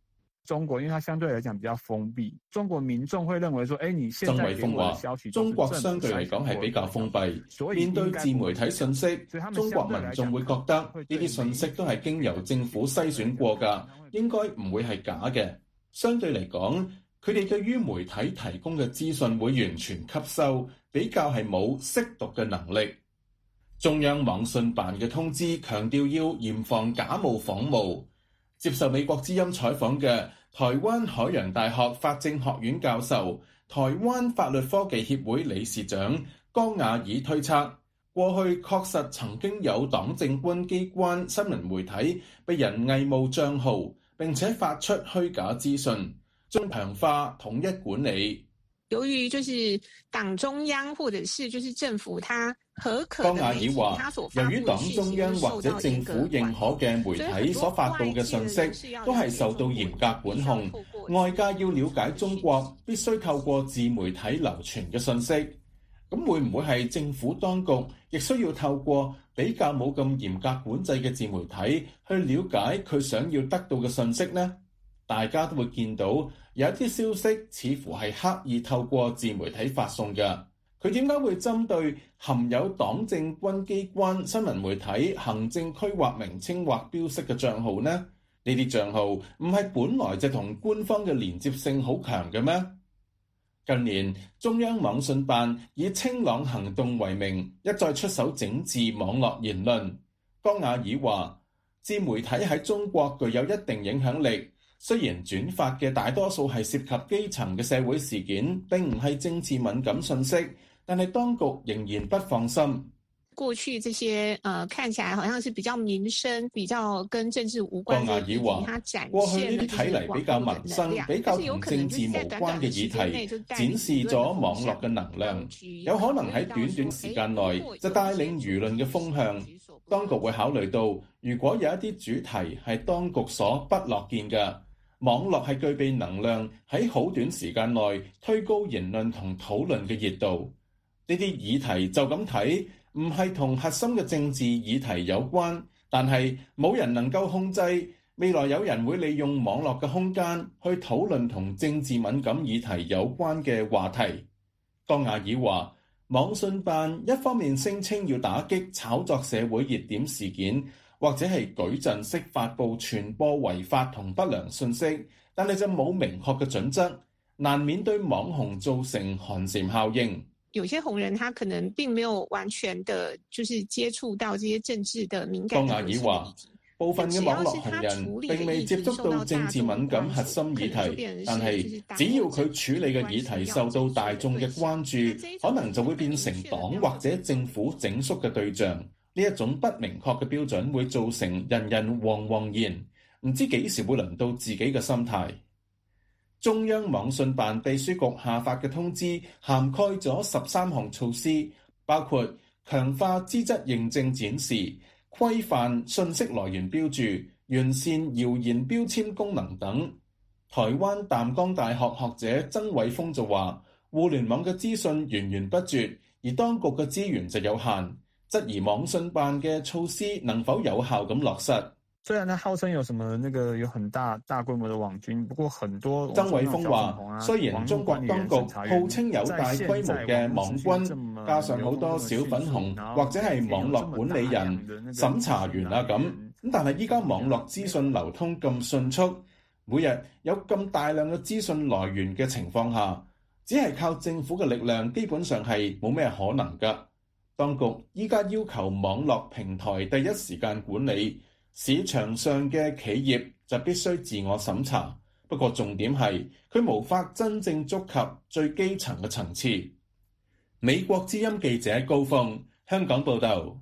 中國因為它相對來講比較封閉，中國民眾會認為說，你現在曾偉峰話，中國相對嚟講係比較封閉，面對自媒體信息，中國民眾會覺得呢啲信息都係經由政府篩選過㗎，應該唔會係假嘅。相對嚟講，佢哋對於媒體提供嘅資訊會完全吸收，比較係冇識讀嘅能力。中央網信辦嘅通知強調要嚴防假冒仿冒。接受美國之音採訪嘅台灣海洋大學法政學院教授、台灣法律科技協會理事長江雅爾推測，過去確實曾經有黨政軍機關新聞媒體被人偽冒帳號，並且發出虛假資訊，將強化統一管理。 由於就是黨中央或者是就是政府，它可可江雅爾話，由於黨中央或者政府認可嘅媒體所發布嘅信息都係受到嚴格管控，外界要了解中國必須透過自媒體流傳嘅信息。咁會唔會係政府當局亦需要透過比較冇咁嚴格管制嘅自媒體去了解佢想要得到嘅信息呢？大家都會見到有一啲消息似乎係刻意透過自媒體發送嘅。佢點解會針對含有黨政軍機關新聞媒體行政區劃名稱或標識嘅帳號呢？呢啲帳號唔係本來就同官方嘅連接性好強嘅咩？近年中央網信辦以清朗行動為名，一再出手整治網絡言論。江雅爾話，自媒體喺中國具有一定影響力。雖然轉發嘅大多數係涉及基層嘅社會事件，並唔係政治敏感信息，但係當局仍然不放心。 過去這些看起來好像是比較民生、比較跟政治無關嘅議題，它展現了過去呢啲睇嚟比較民生、比較同政治無關嘅議題，展示咗網絡嘅能量，有可能喺短短時間內就帶領輿論嘅風向。當局會考慮到，如果有一啲主題係當局所不樂見嘅，網絡係具備能量喺好短時間內推高言論同討論嘅熱度。呢啲議題就咁睇，唔係同核心嘅政治議題有關，但係冇人能夠控制未來有人會利用網絡嘅空間去討論同政治敏感議題有關嘅話題。江雅爾話，網信辦一方面聲稱要打擊炒作社會熱點事件，或者係矩陣式發布傳播違法同不良信息，但係就冇明確嘅準則，難免對網紅造成寒蟬效應。有些紅人他可能並沒有完全的，就是接觸到這些政治的敏感。 江雅爾話，部分嘅網絡紅人並未接觸到政治敏感核心議題，但係只要佢處理嘅議題受到大眾嘅關注，可能就會變成黨或者政府整肅嘅對象。呢一種不明確嘅標準會造成人人惶惶然，唔知幾時會輪到自己嘅心態。中央網信辦秘書局下發嘅通知涵蓋咗13項措施，包括強化資質認證展示、規範信息來源標註、完善謠言標籤功能等。台灣淡江大學學者曾偉峰就話，互聯網嘅資訊源源不絕，而當局嘅資源就有限，質疑網信辦嘅措施能否有效咁落實。 雖然它號稱有什麼有很大規模的網軍，不過很多曾偉峰話，雖然中國當局號稱有大規模嘅網軍，加上好多小粉紅或者係網絡管理人、審查員啊咁，但係依家網絡資訊流通咁迅速，每日有咁大量嘅資訊來源嘅情況下，只係靠政府嘅力量，基本上係冇咩可能㗎。當局依家要求網絡平台第一時間管理，市場上嘅企業就必須自我審查。不過重點係佢無法真正觸及最基層嘅層次。美國之音記者高鳳，香港報導。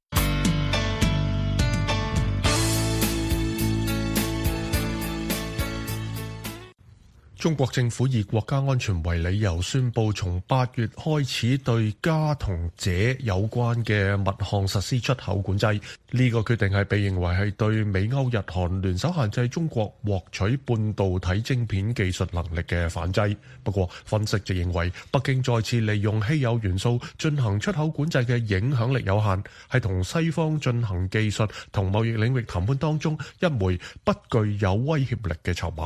中國政府以國家安全為理由，宣布從8月開始對鎵同鍺有關嘅物項實施出口管制。呢個決定係被認為係對美歐日韓聯手限制中國獲取半導體晶片技術能力嘅反制。不過，分析就認為北京再次利用稀有元素進行出口管制嘅影響力有限，係同西方進行技術同貿易領域談判當中一枚不具有威脅力嘅籌碼。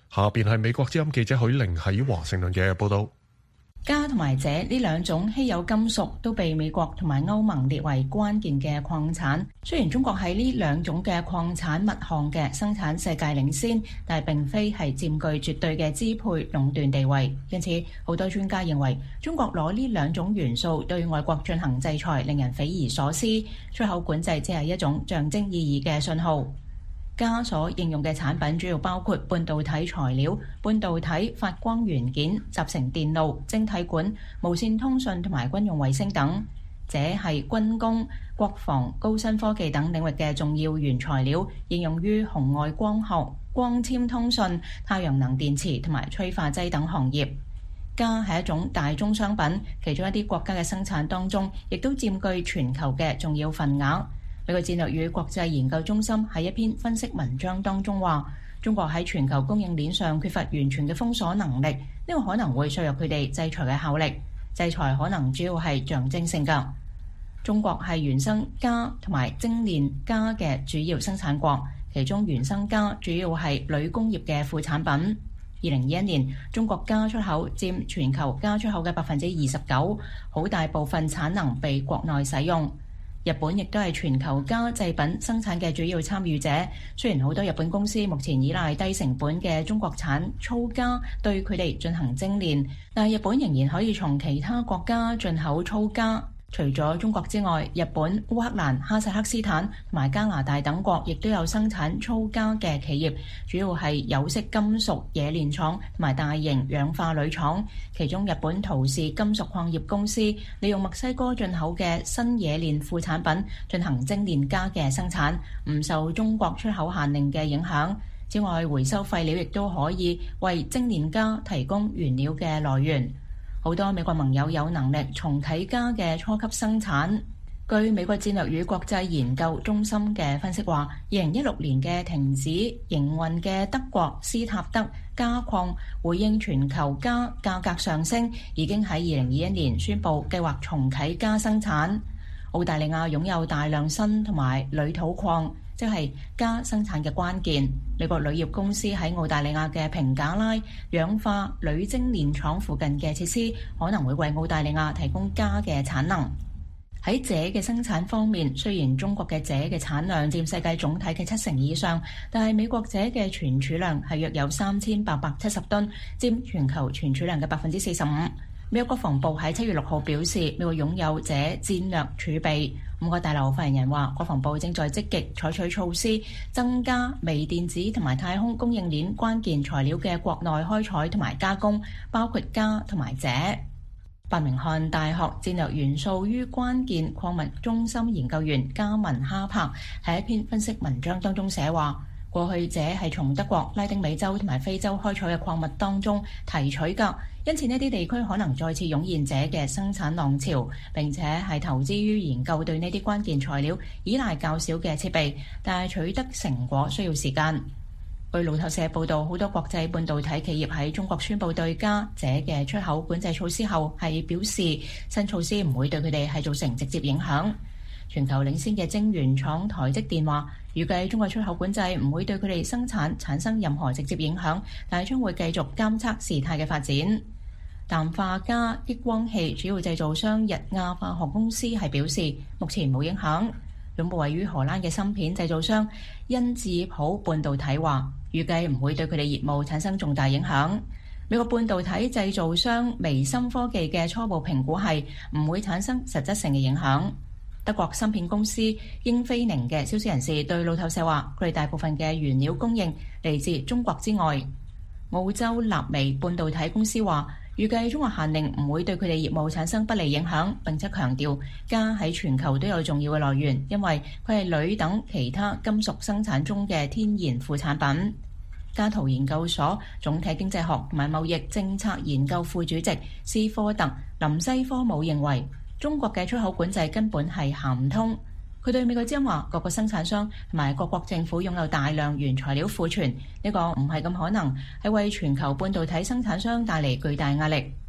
下邊係美國之音記者許玲喺華盛頓嘅報道。 鎵同埋鍺呢兩種稀有金屬都被美國同埋歐盟列為關鍵嘅礦產。雖然中國喺呢兩種嘅礦產物項嘅生產世界領先，但係並非係佔據絕對嘅支配壟斷地位。因此，好多專家認為中國攞呢兩種元素對外國進行制裁，令人匪夷所思。出口管制只係一種象徵意義嘅信號。鎵所應用嘅產品主要包括半導體材料、半導體發光元件、集成電路、晶體管、無線通訊同埋軍用衛星等。鍺係軍工、國防、高新科技等領域嘅重要原材料，應用於紅外光學、光纖通訊、太陽能電池同埋催化劑等行業。鎵係一種大宗商品，其中一啲國家嘅生產當中，亦都佔據全球嘅重要份額。美國戰略與國際研究中心喺一篇分析文章當中話，中國喺全球供應鏈上缺乏完全嘅封鎖能力，呢個可能會削弱佢哋制裁嘅效力。制裁可能主要係象徵性㗎。中國係原生鎵同埋精煉鎵嘅主要生產國，其中原生鎵主要係鋁工業嘅副產品。2021年，中國鎵出口佔全球鎵出口嘅29%，好大部分產能被國內使用。日本亦都係全球鎵製品生產嘅主要參與者。雖然好多日本公司目前依賴低成本嘅中國產粗鎵對佢哋進行精煉，但係日本仍然可以從其他國家進口粗鎵。除咗中國之外，日本、烏克蘭、哈薩克斯坦同埋加拿大等國亦都有生產粗鎵嘅企業，主要係有色金屬冶煉廠同埋大型氧化鋁廠。其中日本陶氏金屬礦業公司利用墨西哥進口嘅新冶煉副產品進行精煉鎵嘅生產，唔受中國出口限令嘅影響。此外，回收廢料亦都可以為精煉鎵提供原料嘅來源。好多美國盟友有能力重啟鎵嘅初級生產。據美國戰略與國際研究中心嘅分析話，2016年嘅停止營運嘅德國斯塔德鎵礦回應全球鎵價格上升，已經喺2021年宣布計劃重啟鎵生產。澳大利亞擁有大量鋅同埋鋁土礦，即係鎵生產嘅關鍵。美國鋁業公司喺澳大利亞嘅平賈拉氧化鋁精煉廠附近嘅設施，可能會為澳大利亞提供鎵嘅產能。喺鍺嘅生產方面，雖然中國嘅鍺嘅產量佔世界總體嘅70%以上，但係美國鍺嘅存儲量係約有3870噸，佔全球存儲量嘅45%。美國國防部喺7月6號表示，美國擁有鍺戰略儲備。五角大樓發言人話，國防部正在積極採取措施，增加微電子同埋太空供應鏈關鍵材料嘅國內開採同埋加工，包括鎵同埋鍺。伯明翰大學戰略元素與關鍵礦物中心研究員加文哈柏喺一篇分析文章當中寫話，過去鍺係從德國、拉丁美洲同埋非洲開採嘅礦物當中提取㗎，因此呢啲地區可能再次湧現鍺嘅生產浪潮，並且係投資於研究對呢啲關鍵材料依賴較少嘅設備，但係取得成果需要時間。據路透社報道，好多國際半導體企業喺中國宣布對鎵嘅出口管制措施後，係表示新措施唔會對佢哋係造成直接影響。全球領先嘅晶圓廠台積電話，預計中國出口管制唔會對佢哋生產產生任何直接影響，但係將會繼續監測事態嘅發展。氮化鎵激光器主要製造商日亞化學公司係表示，目前冇影響。總部位於荷蘭嘅芯片製造商恩智浦半導體話，預計唔會對佢哋業務產生重大影響。美國半導體製造商微芯科技嘅初步評估係唔會產生實質性嘅影響。德國芯片公司英飛寧嘅消息人士對路透社話，佢哋大部分嘅原料供應嚟自中國之外。澳洲納微半導體公司話，預計中國限令唔會對佢哋業務產生不利影響，並且強調鎵喺全球都有重要嘅來源，因為佢係鋁等其他金屬生產中嘅天然副產品。加圖研究所總體經濟學同埋貿易政策研究副主席斯科特林西科姆認為，中國嘅出口管制根本係行唔通。佢對美國之音話，各個生產商同埋各國政府擁有大量原材料庫存，呢個唔係咁可能，係為全球半導體生產商帶嚟巨大壓力。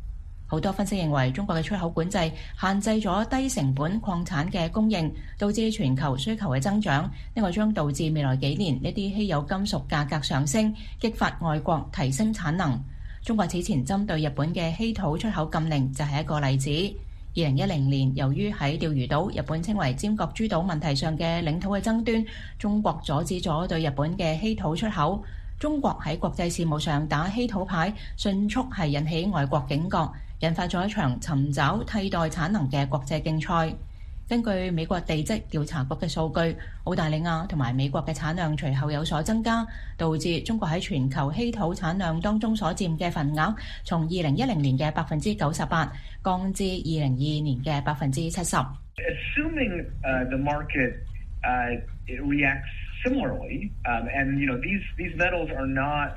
好多分析認為，中國嘅出口管制限制咗低成本礦產嘅供應，導致全球需求嘅增長。呢個將導致未來幾年呢啲稀有金屬價格上升，激發外國提升產能。中國此前針對日本嘅稀土出口禁令就係一個例子。2010年，由於喺釣魚島，日本稱為尖閣諸島問題上嘅領土嘅爭端，中國阻止咗對日本嘅稀土出口。中國喺國際事務上打稀土牌，迅速係引起外國警覺，引發咗一場尋找替代產能嘅國際競賽。根據美國地質調查局嘅數據，澳大利亞同埋美國嘅產量隨後有所增加，導致中國喺全球稀土產量當中所佔嘅份額從2010年嘅98%降至2022年嘅70%。 Assuming the market reacts similarly, and these metals are not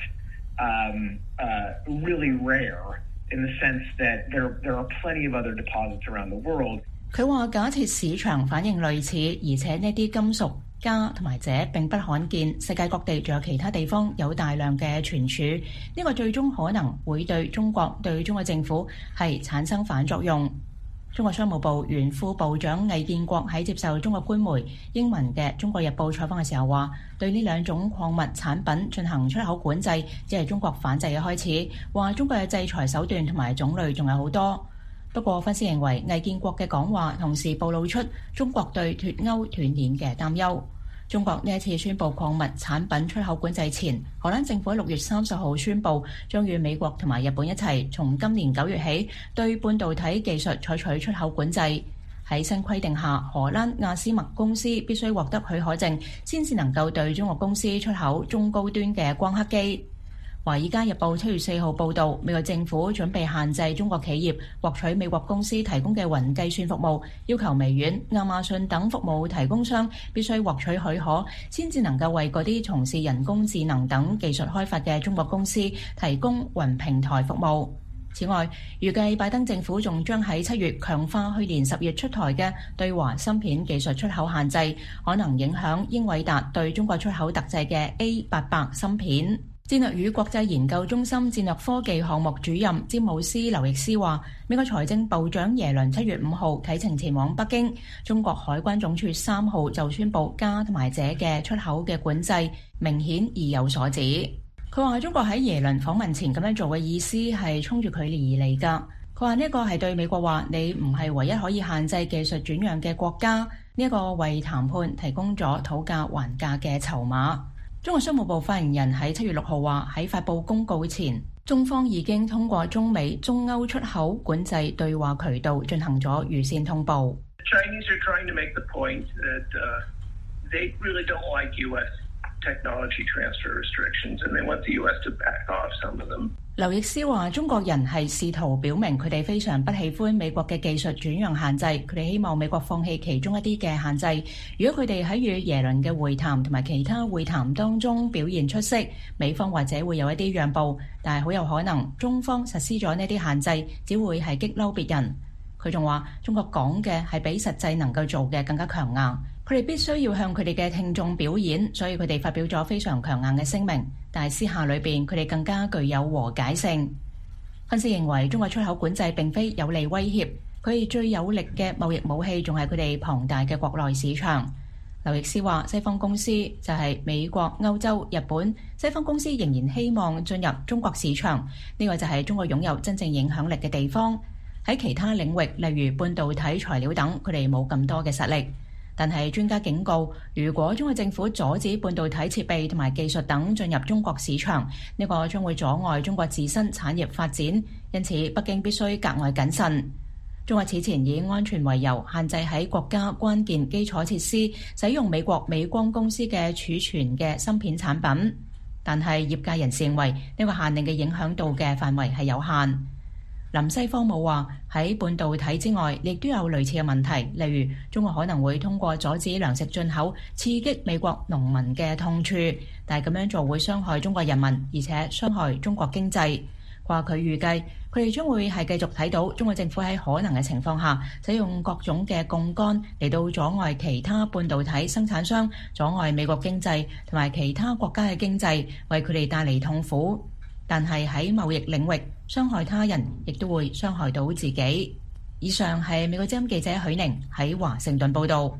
really rare in the sense that there are plenty of other deposits around the world. 佢話：假設市場反應類似，而且呢啲金屬鎵同埋鍺並不罕見，世界各地仲有其他地方有大量嘅存儲，呢個最終可能會對中國政府係產生反作用。中國商務部原副部長魏建國喺接受中國官媒英文嘅《中國日報》採訪嘅時候話：對呢兩種礦物產品進行出口管制，只係中國反制嘅開始。話中國嘅制裁手段同埋種類仲有好多。不過，分析認為魏建國嘅講話同時暴露出中國對脫歐斷鏈嘅擔憂。中國呢一次宣布礦物產品出口管制前，荷蘭政府喺6月30號宣布將與美國同埋日本一齊，從今年9月起對半導體技術採取出口管制。喺新規定下，荷蘭亞斯麥公司必須獲得許可證，先至能夠對中國公司出口中高端嘅光刻機。《華爾街日報》7月4號報導，美國政府準備限制中國企業獲取美國公司提供嘅雲計算服務，要求微軟、亞馬遜等服務提供商必須獲取許可，先至能夠為嗰啲從事人工智能等技術開發嘅中國公司提供雲平台服務。此外，預計拜登政府仲將喺7月強化去年10月出台嘅對華芯片技術出口限制，可能影響英偉達對中國出口特製嘅 A800 芯片。戰略與國際研究中心戰略科技項目主任詹姆斯·劉易斯話：美國財政部長耶倫7月5號啟程前往北京，中國海關總署3號就宣布鎵同埋鍺嘅出口嘅管制，明顯意有所指。佢話中國喺耶倫訪問前咁樣做嘅意思係衝住佢而嚟㗎。佢話呢一個係對美國話你唔係唯一可以限制技術轉讓嘅國家，呢一個為談判提供咗討價還價嘅籌碼。中國商務部發言人喺7月6號話：喺發布公告前，中方已經通過中美、中歐出口管制對話渠道進行咗預先通報。 Chinese are trying to make the point that they really don't like U.S. technology transfer restrictions, and they want the U.S. to back off some of them. 劉易斯話：中國人係試圖表明佢哋非常不喜歡美國嘅技術轉讓限制，佢哋希望美國放棄其中一啲嘅限制。如果佢哋喺與耶倫嘅會談同埋其他會談當中表現出色，美方或者會有一啲讓步，但係好有可能中方實施咗呢啲限制，只會係激嬲別人。佢仲話：中國講嘅係比實際能夠做嘅更加強硬，佢哋必須要向佢哋嘅聽眾表演，所以佢哋發表咗非常強硬嘅聲明。但係私下裏邊，佢哋更加具有和解性。分析認為，中國出口管制並非有利威脅，佢哋最有力嘅貿易武器仲係佢哋龐大嘅國內市場。劉易斯話：西方公司就係美國、歐洲、日本，西方公司仍然希望進入中國市場，呢個就係中國擁有真正影響力嘅地方。喺其他領域，例如半導體材料等，佢哋冇咁多嘅實力。但係專家警告，如果中國政府阻止半導體設備同埋技術等進入中國市場，呢個將會阻礙中國自身產業發展。因此，北京必須格外謹慎。中國此前以安全為由，限制喺國家關鍵基礎設施使用美國美光公司嘅儲存嘅芯片產品。但係業界人士認為，呢個限令嘅影響度嘅範圍係有限。林西方冇話喺半導體之外，亦都有類似嘅問題，例如中國可能會通過阻止糧食進口，刺激美國農民嘅痛處，但係咁樣做會傷害中國人民，而且傷害中國經濟。話佢預計佢哋將會係繼續睇到中國政府喺可能嘅情況下，使用各種嘅槓桿嚟到阻礙其他半導體生產商，阻礙美國經濟同埋其他國家嘅經濟，為佢哋帶嚟痛苦。但係喺貿易領域， 傷害他人亦都會傷害到自己。以上係美國之音記者許寧喺華盛頓報導。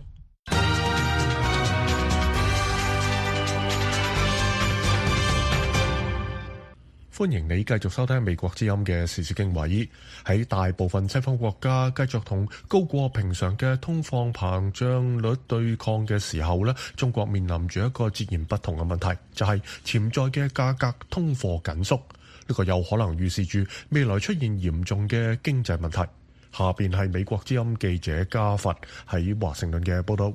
歡迎你繼續收聽美國之音嘅時事經緯。喺大部分西方國家繼續同高過平常嘅通貨膨脹率對抗嘅時候呢，中國面臨住一個截然不同嘅問題，就係潛在嘅價格通貨緊縮。呢個有可能預示住未來出現嚴重嘅經濟問題。下邊係美國之音記者加佛喺華盛頓嘅報道。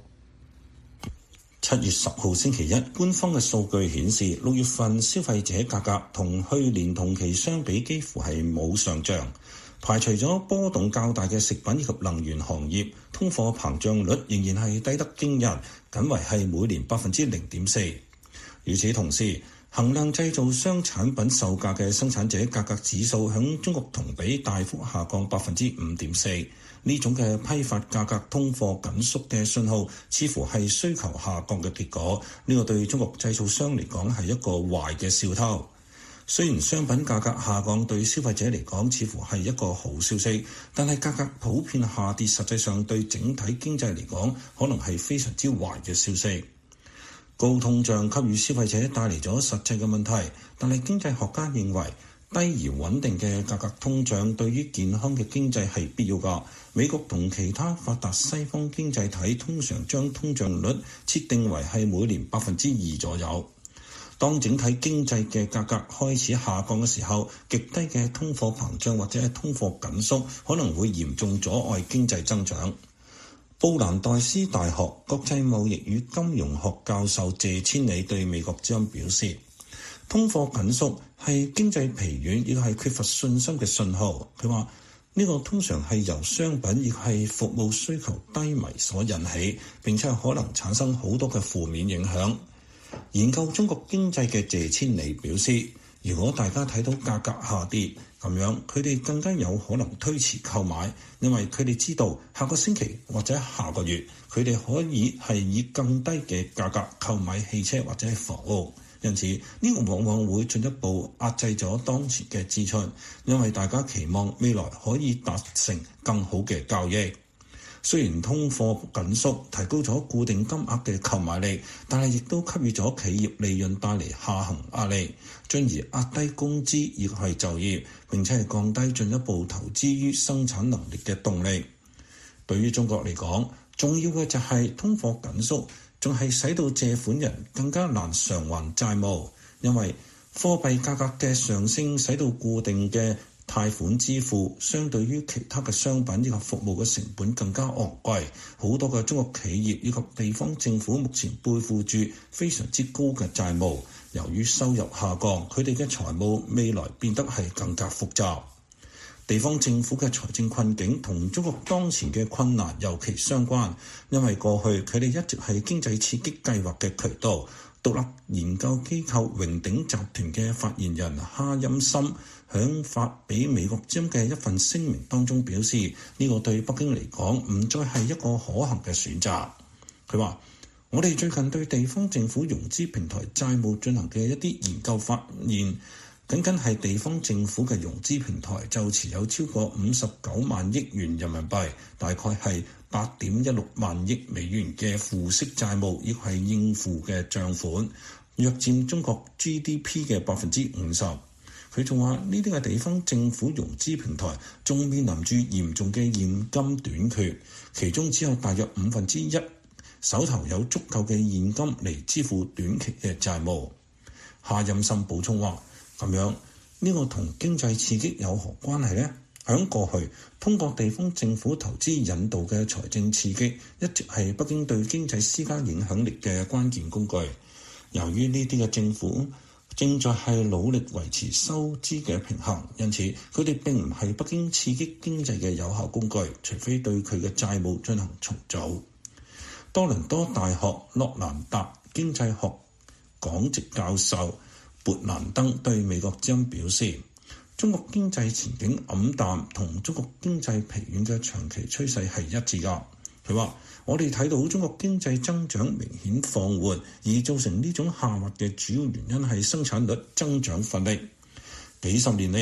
7月10號星期一，官方嘅數據顯示，6月份消費者價格同去年同期相比幾乎係冇上漲。排除咗波動較大嘅食品以及能源行業，通貨膨脹率仍然係低得驚人，僅為係每年 0.4%。與此同時，衡量製造商產品售價嘅生產者價格指數響中國同比大幅下降 5.4%。呢種嘅批發價格通貨緊縮嘅信號，似乎係需求下降嘅結果。呢個對中國製造商嚟講係一個壞嘅兆頭。雖然商品價格下降對消費者嚟講似乎係一個好消息，但係價格普遍下跌，實際上對整體經濟嚟講可能係非常之壞嘅消息。高通脹給予消費者帶嚟咗實際嘅問題，但係經濟學家認為低而穩定嘅價格通脹對於健康嘅經濟係必要㗎。美國同其他發達西方經濟體通常將通脹率設定為係每年 2% 左右。當整體經濟嘅價格開始下降嘅時候，極低嘅通貨膨脹或者係通貨緊縮可能會嚴重阻礙經濟增長。布蘭代斯大學國際貿易與金融學教授謝千里對美國之音表示，通貨緊縮係經濟疲軟亦係缺乏信心嘅信號。佢話呢個通常係由商品亦係服務需求低迷所引起，並且可能產生好多嘅負面影響。研究中國經濟嘅謝千里表示，如果大家睇到價格下跌，咁樣佢哋更加有可能推遲購買，因為佢哋知道下個星期或者下個月佢哋可以係以更低嘅價格購買汽車或者係房屋。因此呢個往往會進一步壓制咗當前嘅支出，因為大家期望未來可以達成更好嘅交易。雖然通貨緊縮提高咗固定金額嘅購買力，但係亦都給予咗企業利潤帶嚟下行壓力，進而壓低工資亦係就業，並且係降低進一步投資於生產能力嘅動力。對於中國嚟講，重要嘅就係通貨緊縮仲係使到借款人更加難償還債務，因為貨幣價格嘅上升使到固定嘅貸款支付相對於其他嘅商品以及服務嘅成本更加昂貴，好多嘅中國企業以及地方政府目前背負住非常之高嘅債務，由於收入下降，佢哋嘅財務未來變得係更加複雜。地方政府嘅財政困境同中國當前嘅困難尤其相關，因為過去佢哋一直係經濟刺激計劃嘅渠道。獨立研究機構榮鼎集團嘅發言人哈欽森響發俾美國之音嘅一份聲明當中表示，呢個對北京嚟講唔再係一個可行嘅選擇。佢話：我哋最近對地方政府融資平台債務進行嘅一啲研究發現，僅僅係地方政府嘅融資平台就持有超過59萬億元人民幣，大概係8.16萬億美元嘅負息債務，亦係應付嘅賬款，約佔中國 GDP 嘅 50%。佢仲話呢啲嘅地方政府融資平台仲面臨住嚴重嘅現金短缺，其中只有大約1/5手頭有足夠嘅現金嚟支付短期嘅債務。夏任森補充話：咁樣呢個同經濟刺激有何關係呢？響過去，通過地方政府投資引導嘅財政刺激，一直係北京對經濟施加影響力嘅關鍵工具。由於呢啲嘅政府正在係努力維持收支嘅平衡，因此佢哋並唔係北京刺激經濟嘅有效工具，除非對佢嘅債務進行重組。多倫多大學洛蘭達經濟學講席教授勃蘭登對美國之音表示，中國經濟前景黯淡同中國經濟疲軟嘅長期趨勢係一致㗎。佢話：我哋睇到中國經濟增長明顯放緩，而造成呢種下滑嘅主要原因係生產率增長乏力。幾十年嚟，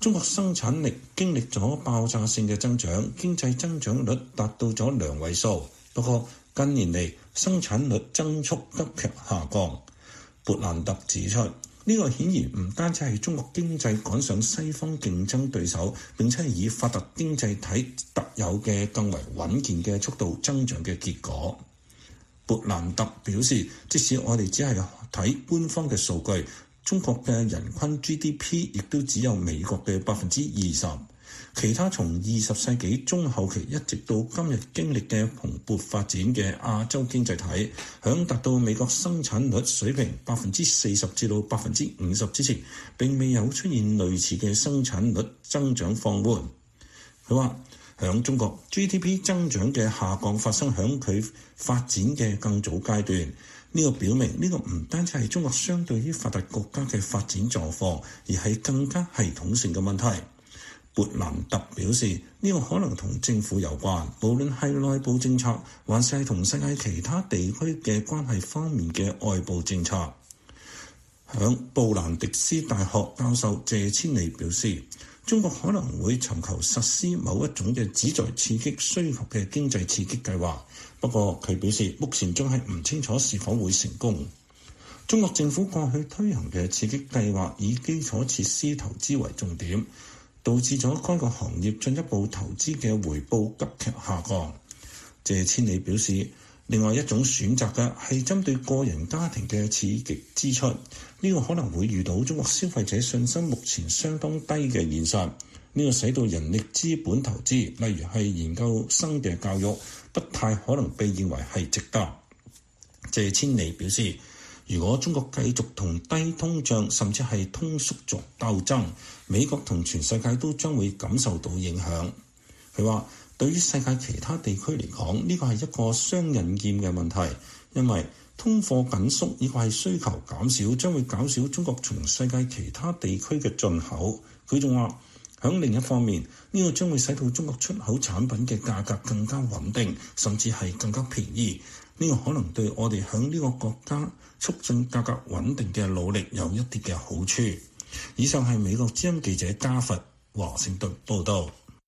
中國生產力經歷咗爆炸性嘅增長，經濟增長率達到咗兩位數。不過近年嚟生產率增速急劇下降。勃蘭特指出，呢個顯然唔單止係中國經濟趕上西方競爭對手，並且係以發達經濟體特有嘅更為穩健嘅速度增長嘅結果。勃蘭特表示，即使我哋只係睇官方嘅數據，中國嘅人均 GDP 亦都只有美國嘅20%。其他從20世紀中後期一直到今日經歷嘅蓬勃發展嘅亞洲經濟體，響達到美國生產率水平40%至到50%之前，並未有出現類似嘅生產率增長放緩。佢話，響中國 GDP 增長嘅下降發生響佢發展嘅更早階段，呢個表明呢個唔單止係中國相對於發達國家嘅發展狀況，而係更加系統性嘅問題。勃蘭特表示，呢個可能同政府有關，無論係內部政策，還是係同世界其他地區嘅關係方面嘅外部政策。響布蘭迪斯大學教授謝千里表示，中國可能會尋求實施某一種嘅旨在刺激需求嘅經濟刺激計劃，不過佢表示目前仲係唔清楚是否會成功。中國政府過去推行嘅刺激計劃以基礎設施投資為重點，導致咗該個行業進一步投資嘅回報急劇下降。謝千里表示，另外一種選擇嘅係針對個人家庭嘅刺激支出，呢個可能會遇到中國消費者信心目前相當低嘅現實，呢個使到人力資本投資，例如係研究生嘅教育，不太可能被認為係值得。謝千里表示，如果中國繼續同低通脹甚至係通縮作鬥爭，美國同全世界都將會感受到影響。佢話，對於世界其他地區嚟講，呢個係一個雙刃劍嘅問題，因為通貨緊縮呢個係需求減少，將會減少中國從世界其他地區嘅進口。佢仲話，響另一方面，呢個將會使到中國出口產品嘅價格更加穩定，甚至係更加便宜。呢個可能對我哋響呢個國家促進價格穩定嘅努力有一啲嘅好處。以上係美國之音記者加佛華盛頓報道。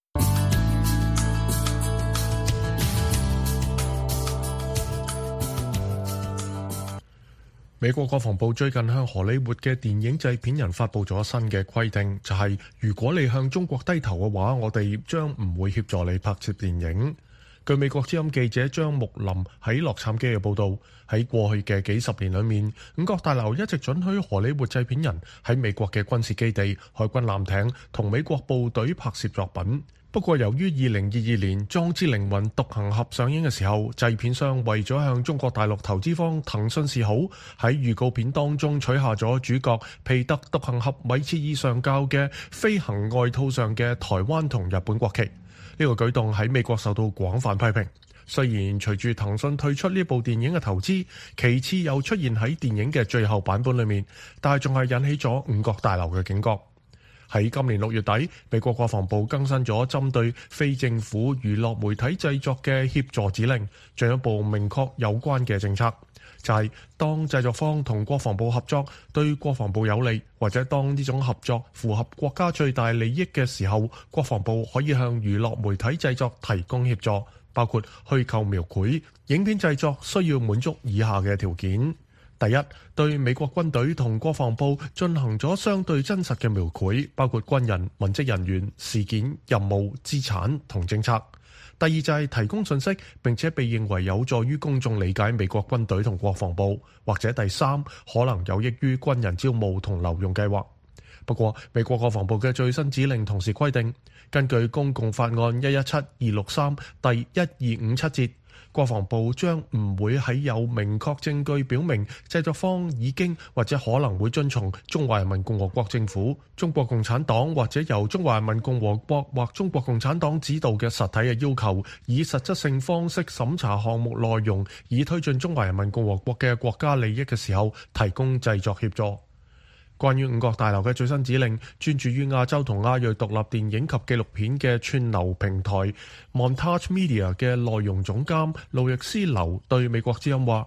美國國防部最近向荷里活嘅電影製片人發布咗新嘅規定，就係如果你向中國低頭嘅話，我哋將唔會協助你拍攝電影。據美國之音記者張木林喺洛杉磯嘅報導，喺過去嘅幾十年裏面，五角大樓一直准許荷里活製片人喺美國嘅軍事基地、海軍艦艇同美國部隊拍攝作品。不過由於2022年《壯志凌雲》獨行俠上映嘅時候，製片商為咗向中國大陸投資方騰訊示好，喺預告片當中取下咗主角皮特獨行俠米切爾上校嘅飛行外套上嘅台灣同日本國旗。呢個舉動喺美國受到廣泛批評。雖然隨住騰訊退出呢部電影嘅投資，其次又出現喺電影嘅最後版本裏面，但係仲係引起咗五角大樓嘅警覺。喺今年6月底，美國國防部更新咗針對非政府娛樂媒體製作嘅協助指令，進一步明確有關嘅政策，就係當製作方同國防部合作對國防部有利，或者當呢種合作符合國家最大利益嘅時候，國防部可以向娛樂媒體製作提供協助，包括虛構描繪。影片製作需要滿足以下嘅條件。第一，對美國軍隊同國防部進行咗相對真實嘅描繪，包括軍人、文職人員、事件、任務、資產同政策。第二就係提供信息，並且被認為有助於公眾理解美國軍隊同國防部，或者第三，可能有益於軍人招募同留用計劃。不過，美國國防部嘅最新指令同時規定，根據公共法案117263第1257節，國防部將唔會喺有明確證據表明製作方已經或者可能會遵從中華人民共和國政府、中國共產黨或者由中華人民共和國或中國共產黨指導嘅實體嘅要求，以實質性方式審查項目內容，以推進中華人民共和國嘅國家利益嘅時候，提供製作協助。關於五角大樓嘅最新指令，專注於亞洲同亞裔獨立電影及紀錄片嘅串流平台 Montage Media 嘅內容總監路易斯劉對美國之音話：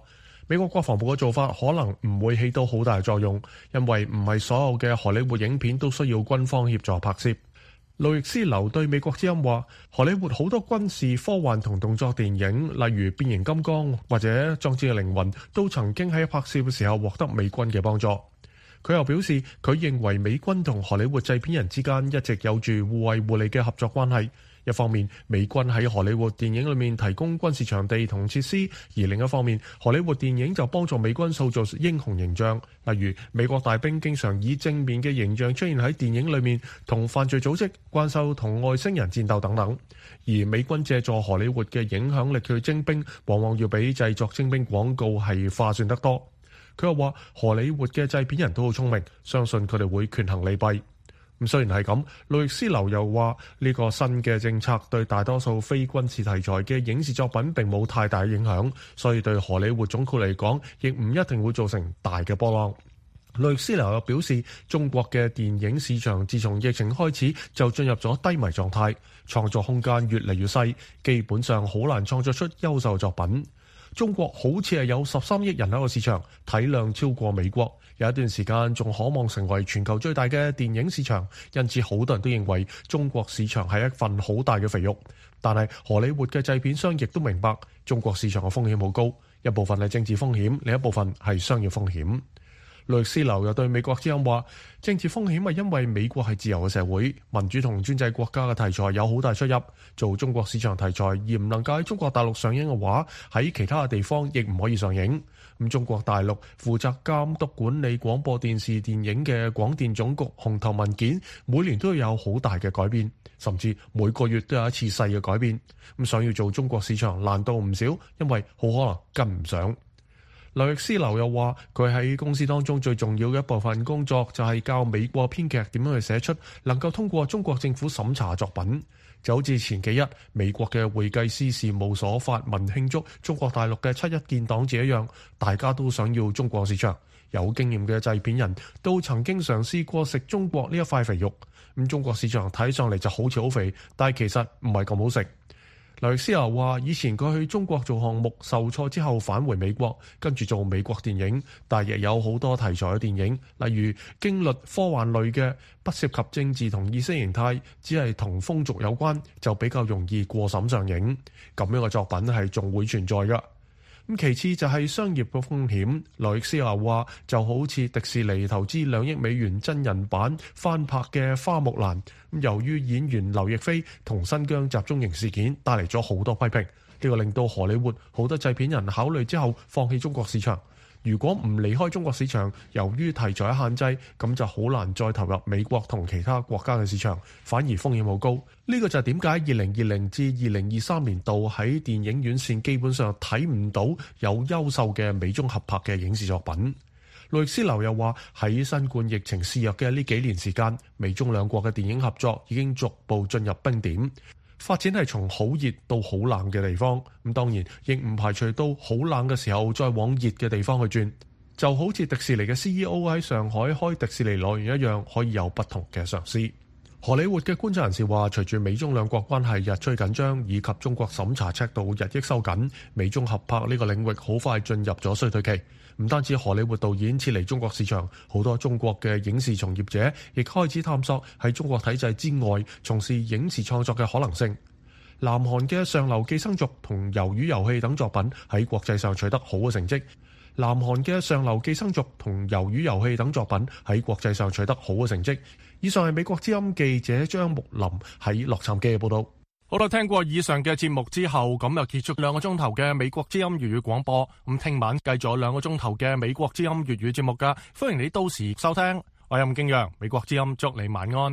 美國國防部嘅做法可能唔會起到好大作用，因為唔係所有嘅荷里活影片都需要軍方協助拍攝。路易斯流對美國之音話，荷里活好多軍事、科幻同動作電影，例如變形金剛或者壯志嘅靈魂，都曾經喺拍攝嘅時候獲得美軍嘅幫助。佢又表示，佢認為美軍同荷里活製片人之間一直有住互惠互利嘅合作關係。一方面，美軍喺荷里活電影裏面提供軍事場地同設施，而另一方面，荷里活電影就幫助美軍塑造英雄形象。例如，美國大兵經常以正面嘅形象出現喺電影裏面，同犯罪組織、怪獸同外星人戰鬥等等。而美軍借助荷里活嘅影響力去徵兵，往往要比製作徵兵廣告係划算得多。佢又話，荷里活嘅製片人都好聰明，相信佢哋會權衡利弊。咁雖然係咁，路易斯流又話呢個新嘅政策對大多數非軍事題材嘅影視作品並冇太大影響，所以對荷里活總括嚟講，亦唔一定會造成大嘅波浪。路易斯流又表示，中國嘅電影市場自從疫情開始就進入咗低迷狀態，創作空間越嚟越細，基本上好難創作出優秀作品。中國好似係有13億人口嘅市場，體量超過美國，有一段時間仲可望成為全球最大嘅電影市場，因此好多人都認為中國市場係一份好大嘅肥肉。但係荷里活嘅製片商亦都明白中國市場嘅風險好高，一部分係政治風險，另一部分係商業風險。路易斯流又對美國之音話，政治風險係因為美國係自由嘅社會，民主同專制國家嘅題材有好大出入。做中國市場題材而唔能夠喺中國大陸上映嘅話，喺其他嘅地方亦唔可以上映。咁中國大陸負責監督管理廣播電視電影嘅廣電總局紅頭文件，每年都要有好大嘅改變，甚至每個月都有一次細嘅改變。咁想要做中國市場難度唔少，因為好可能跟唔上。路易斯流又話，佢喺公司當中最重要嘅一部分工作就係教美國編劇點樣去寫出能夠通過中國政府審查作品。就好似前幾日美國嘅會計師事務所發文慶祝中國大陸嘅7·1建黨節一樣，大家都想要中國市場。有經驗嘅製片人都曾經嘗試過食中國呢一塊肥肉。咁中國市場睇上嚟就好似好肥，但係其實唔係咁好食。路易斯流話，以前佢去中國做項目，受挫之後返回美國，跟住做美國電影，但亦有好多題材嘅電影，例如驚慄科幻類嘅，不涉及政治同意識形態，只係同風俗有關，就比較容易過審上映。咁樣嘅作品係仲會存在㗎。咁其次就係商業嘅風險。路易斯流話，就好似迪士尼投資2億美元真人版翻拍嘅花木蘭，由於演員劉亦菲同新疆集中營事件帶嚟咗好多批評，呢個令到荷里活好多製片人考慮之後放棄中國市場。如果唔離開中國市場，由於題材限制，咁就好難再投入美國同其他國家嘅市場，反而風險好高。呢個就係點解2020至2023年度喺電影院線基本上睇唔到有優秀嘅美中合拍嘅影視作品。路易斯流又話，喺新冠疫情肆虐嘅呢幾年時間，美中兩國嘅電影合作已經逐步進入冰點。發展係從好熱到好冷嘅地方，咁當然亦唔排除到好冷嘅時候再往熱嘅地方去轉，就好似迪士尼嘅 CEO 喺上海開迪士尼樂園一樣，可以有不同嘅嘗試。荷里活嘅觀察人士話，隨住美中兩國關係日趨緊張，以及中國審查尺度日益收緊，美中合拍呢個領域好快進入咗衰退期。唔單止荷里活導演撤離中國市場，好多中國嘅影視從業者亦開始探索喺中國體制之外從事影視創作嘅可能性。南韓嘅上流寄生族同魷魚遊戲等作品喺國際上取得好嘅成績。南韓嘅上流寄生族同魷魚遊戲等作品喺國際上取得好嘅成績。以上係美國之音記者張木林喺洛杉磯嘅報道。好啦，聽過以上嘅節目之後，咁又結束2個鐘頭嘅美國之音粵語廣播。咁聽晚繼續2個鐘頭嘅美國之音粵語節目噶，歡迎你到時收聽。我係吳敬陽，美國之音祝你晚安。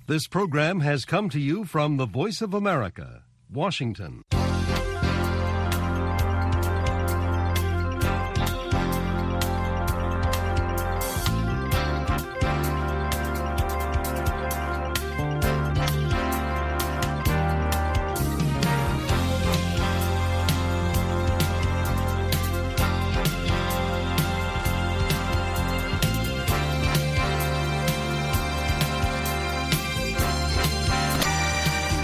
This program has come to you from the Voice of America, Washington.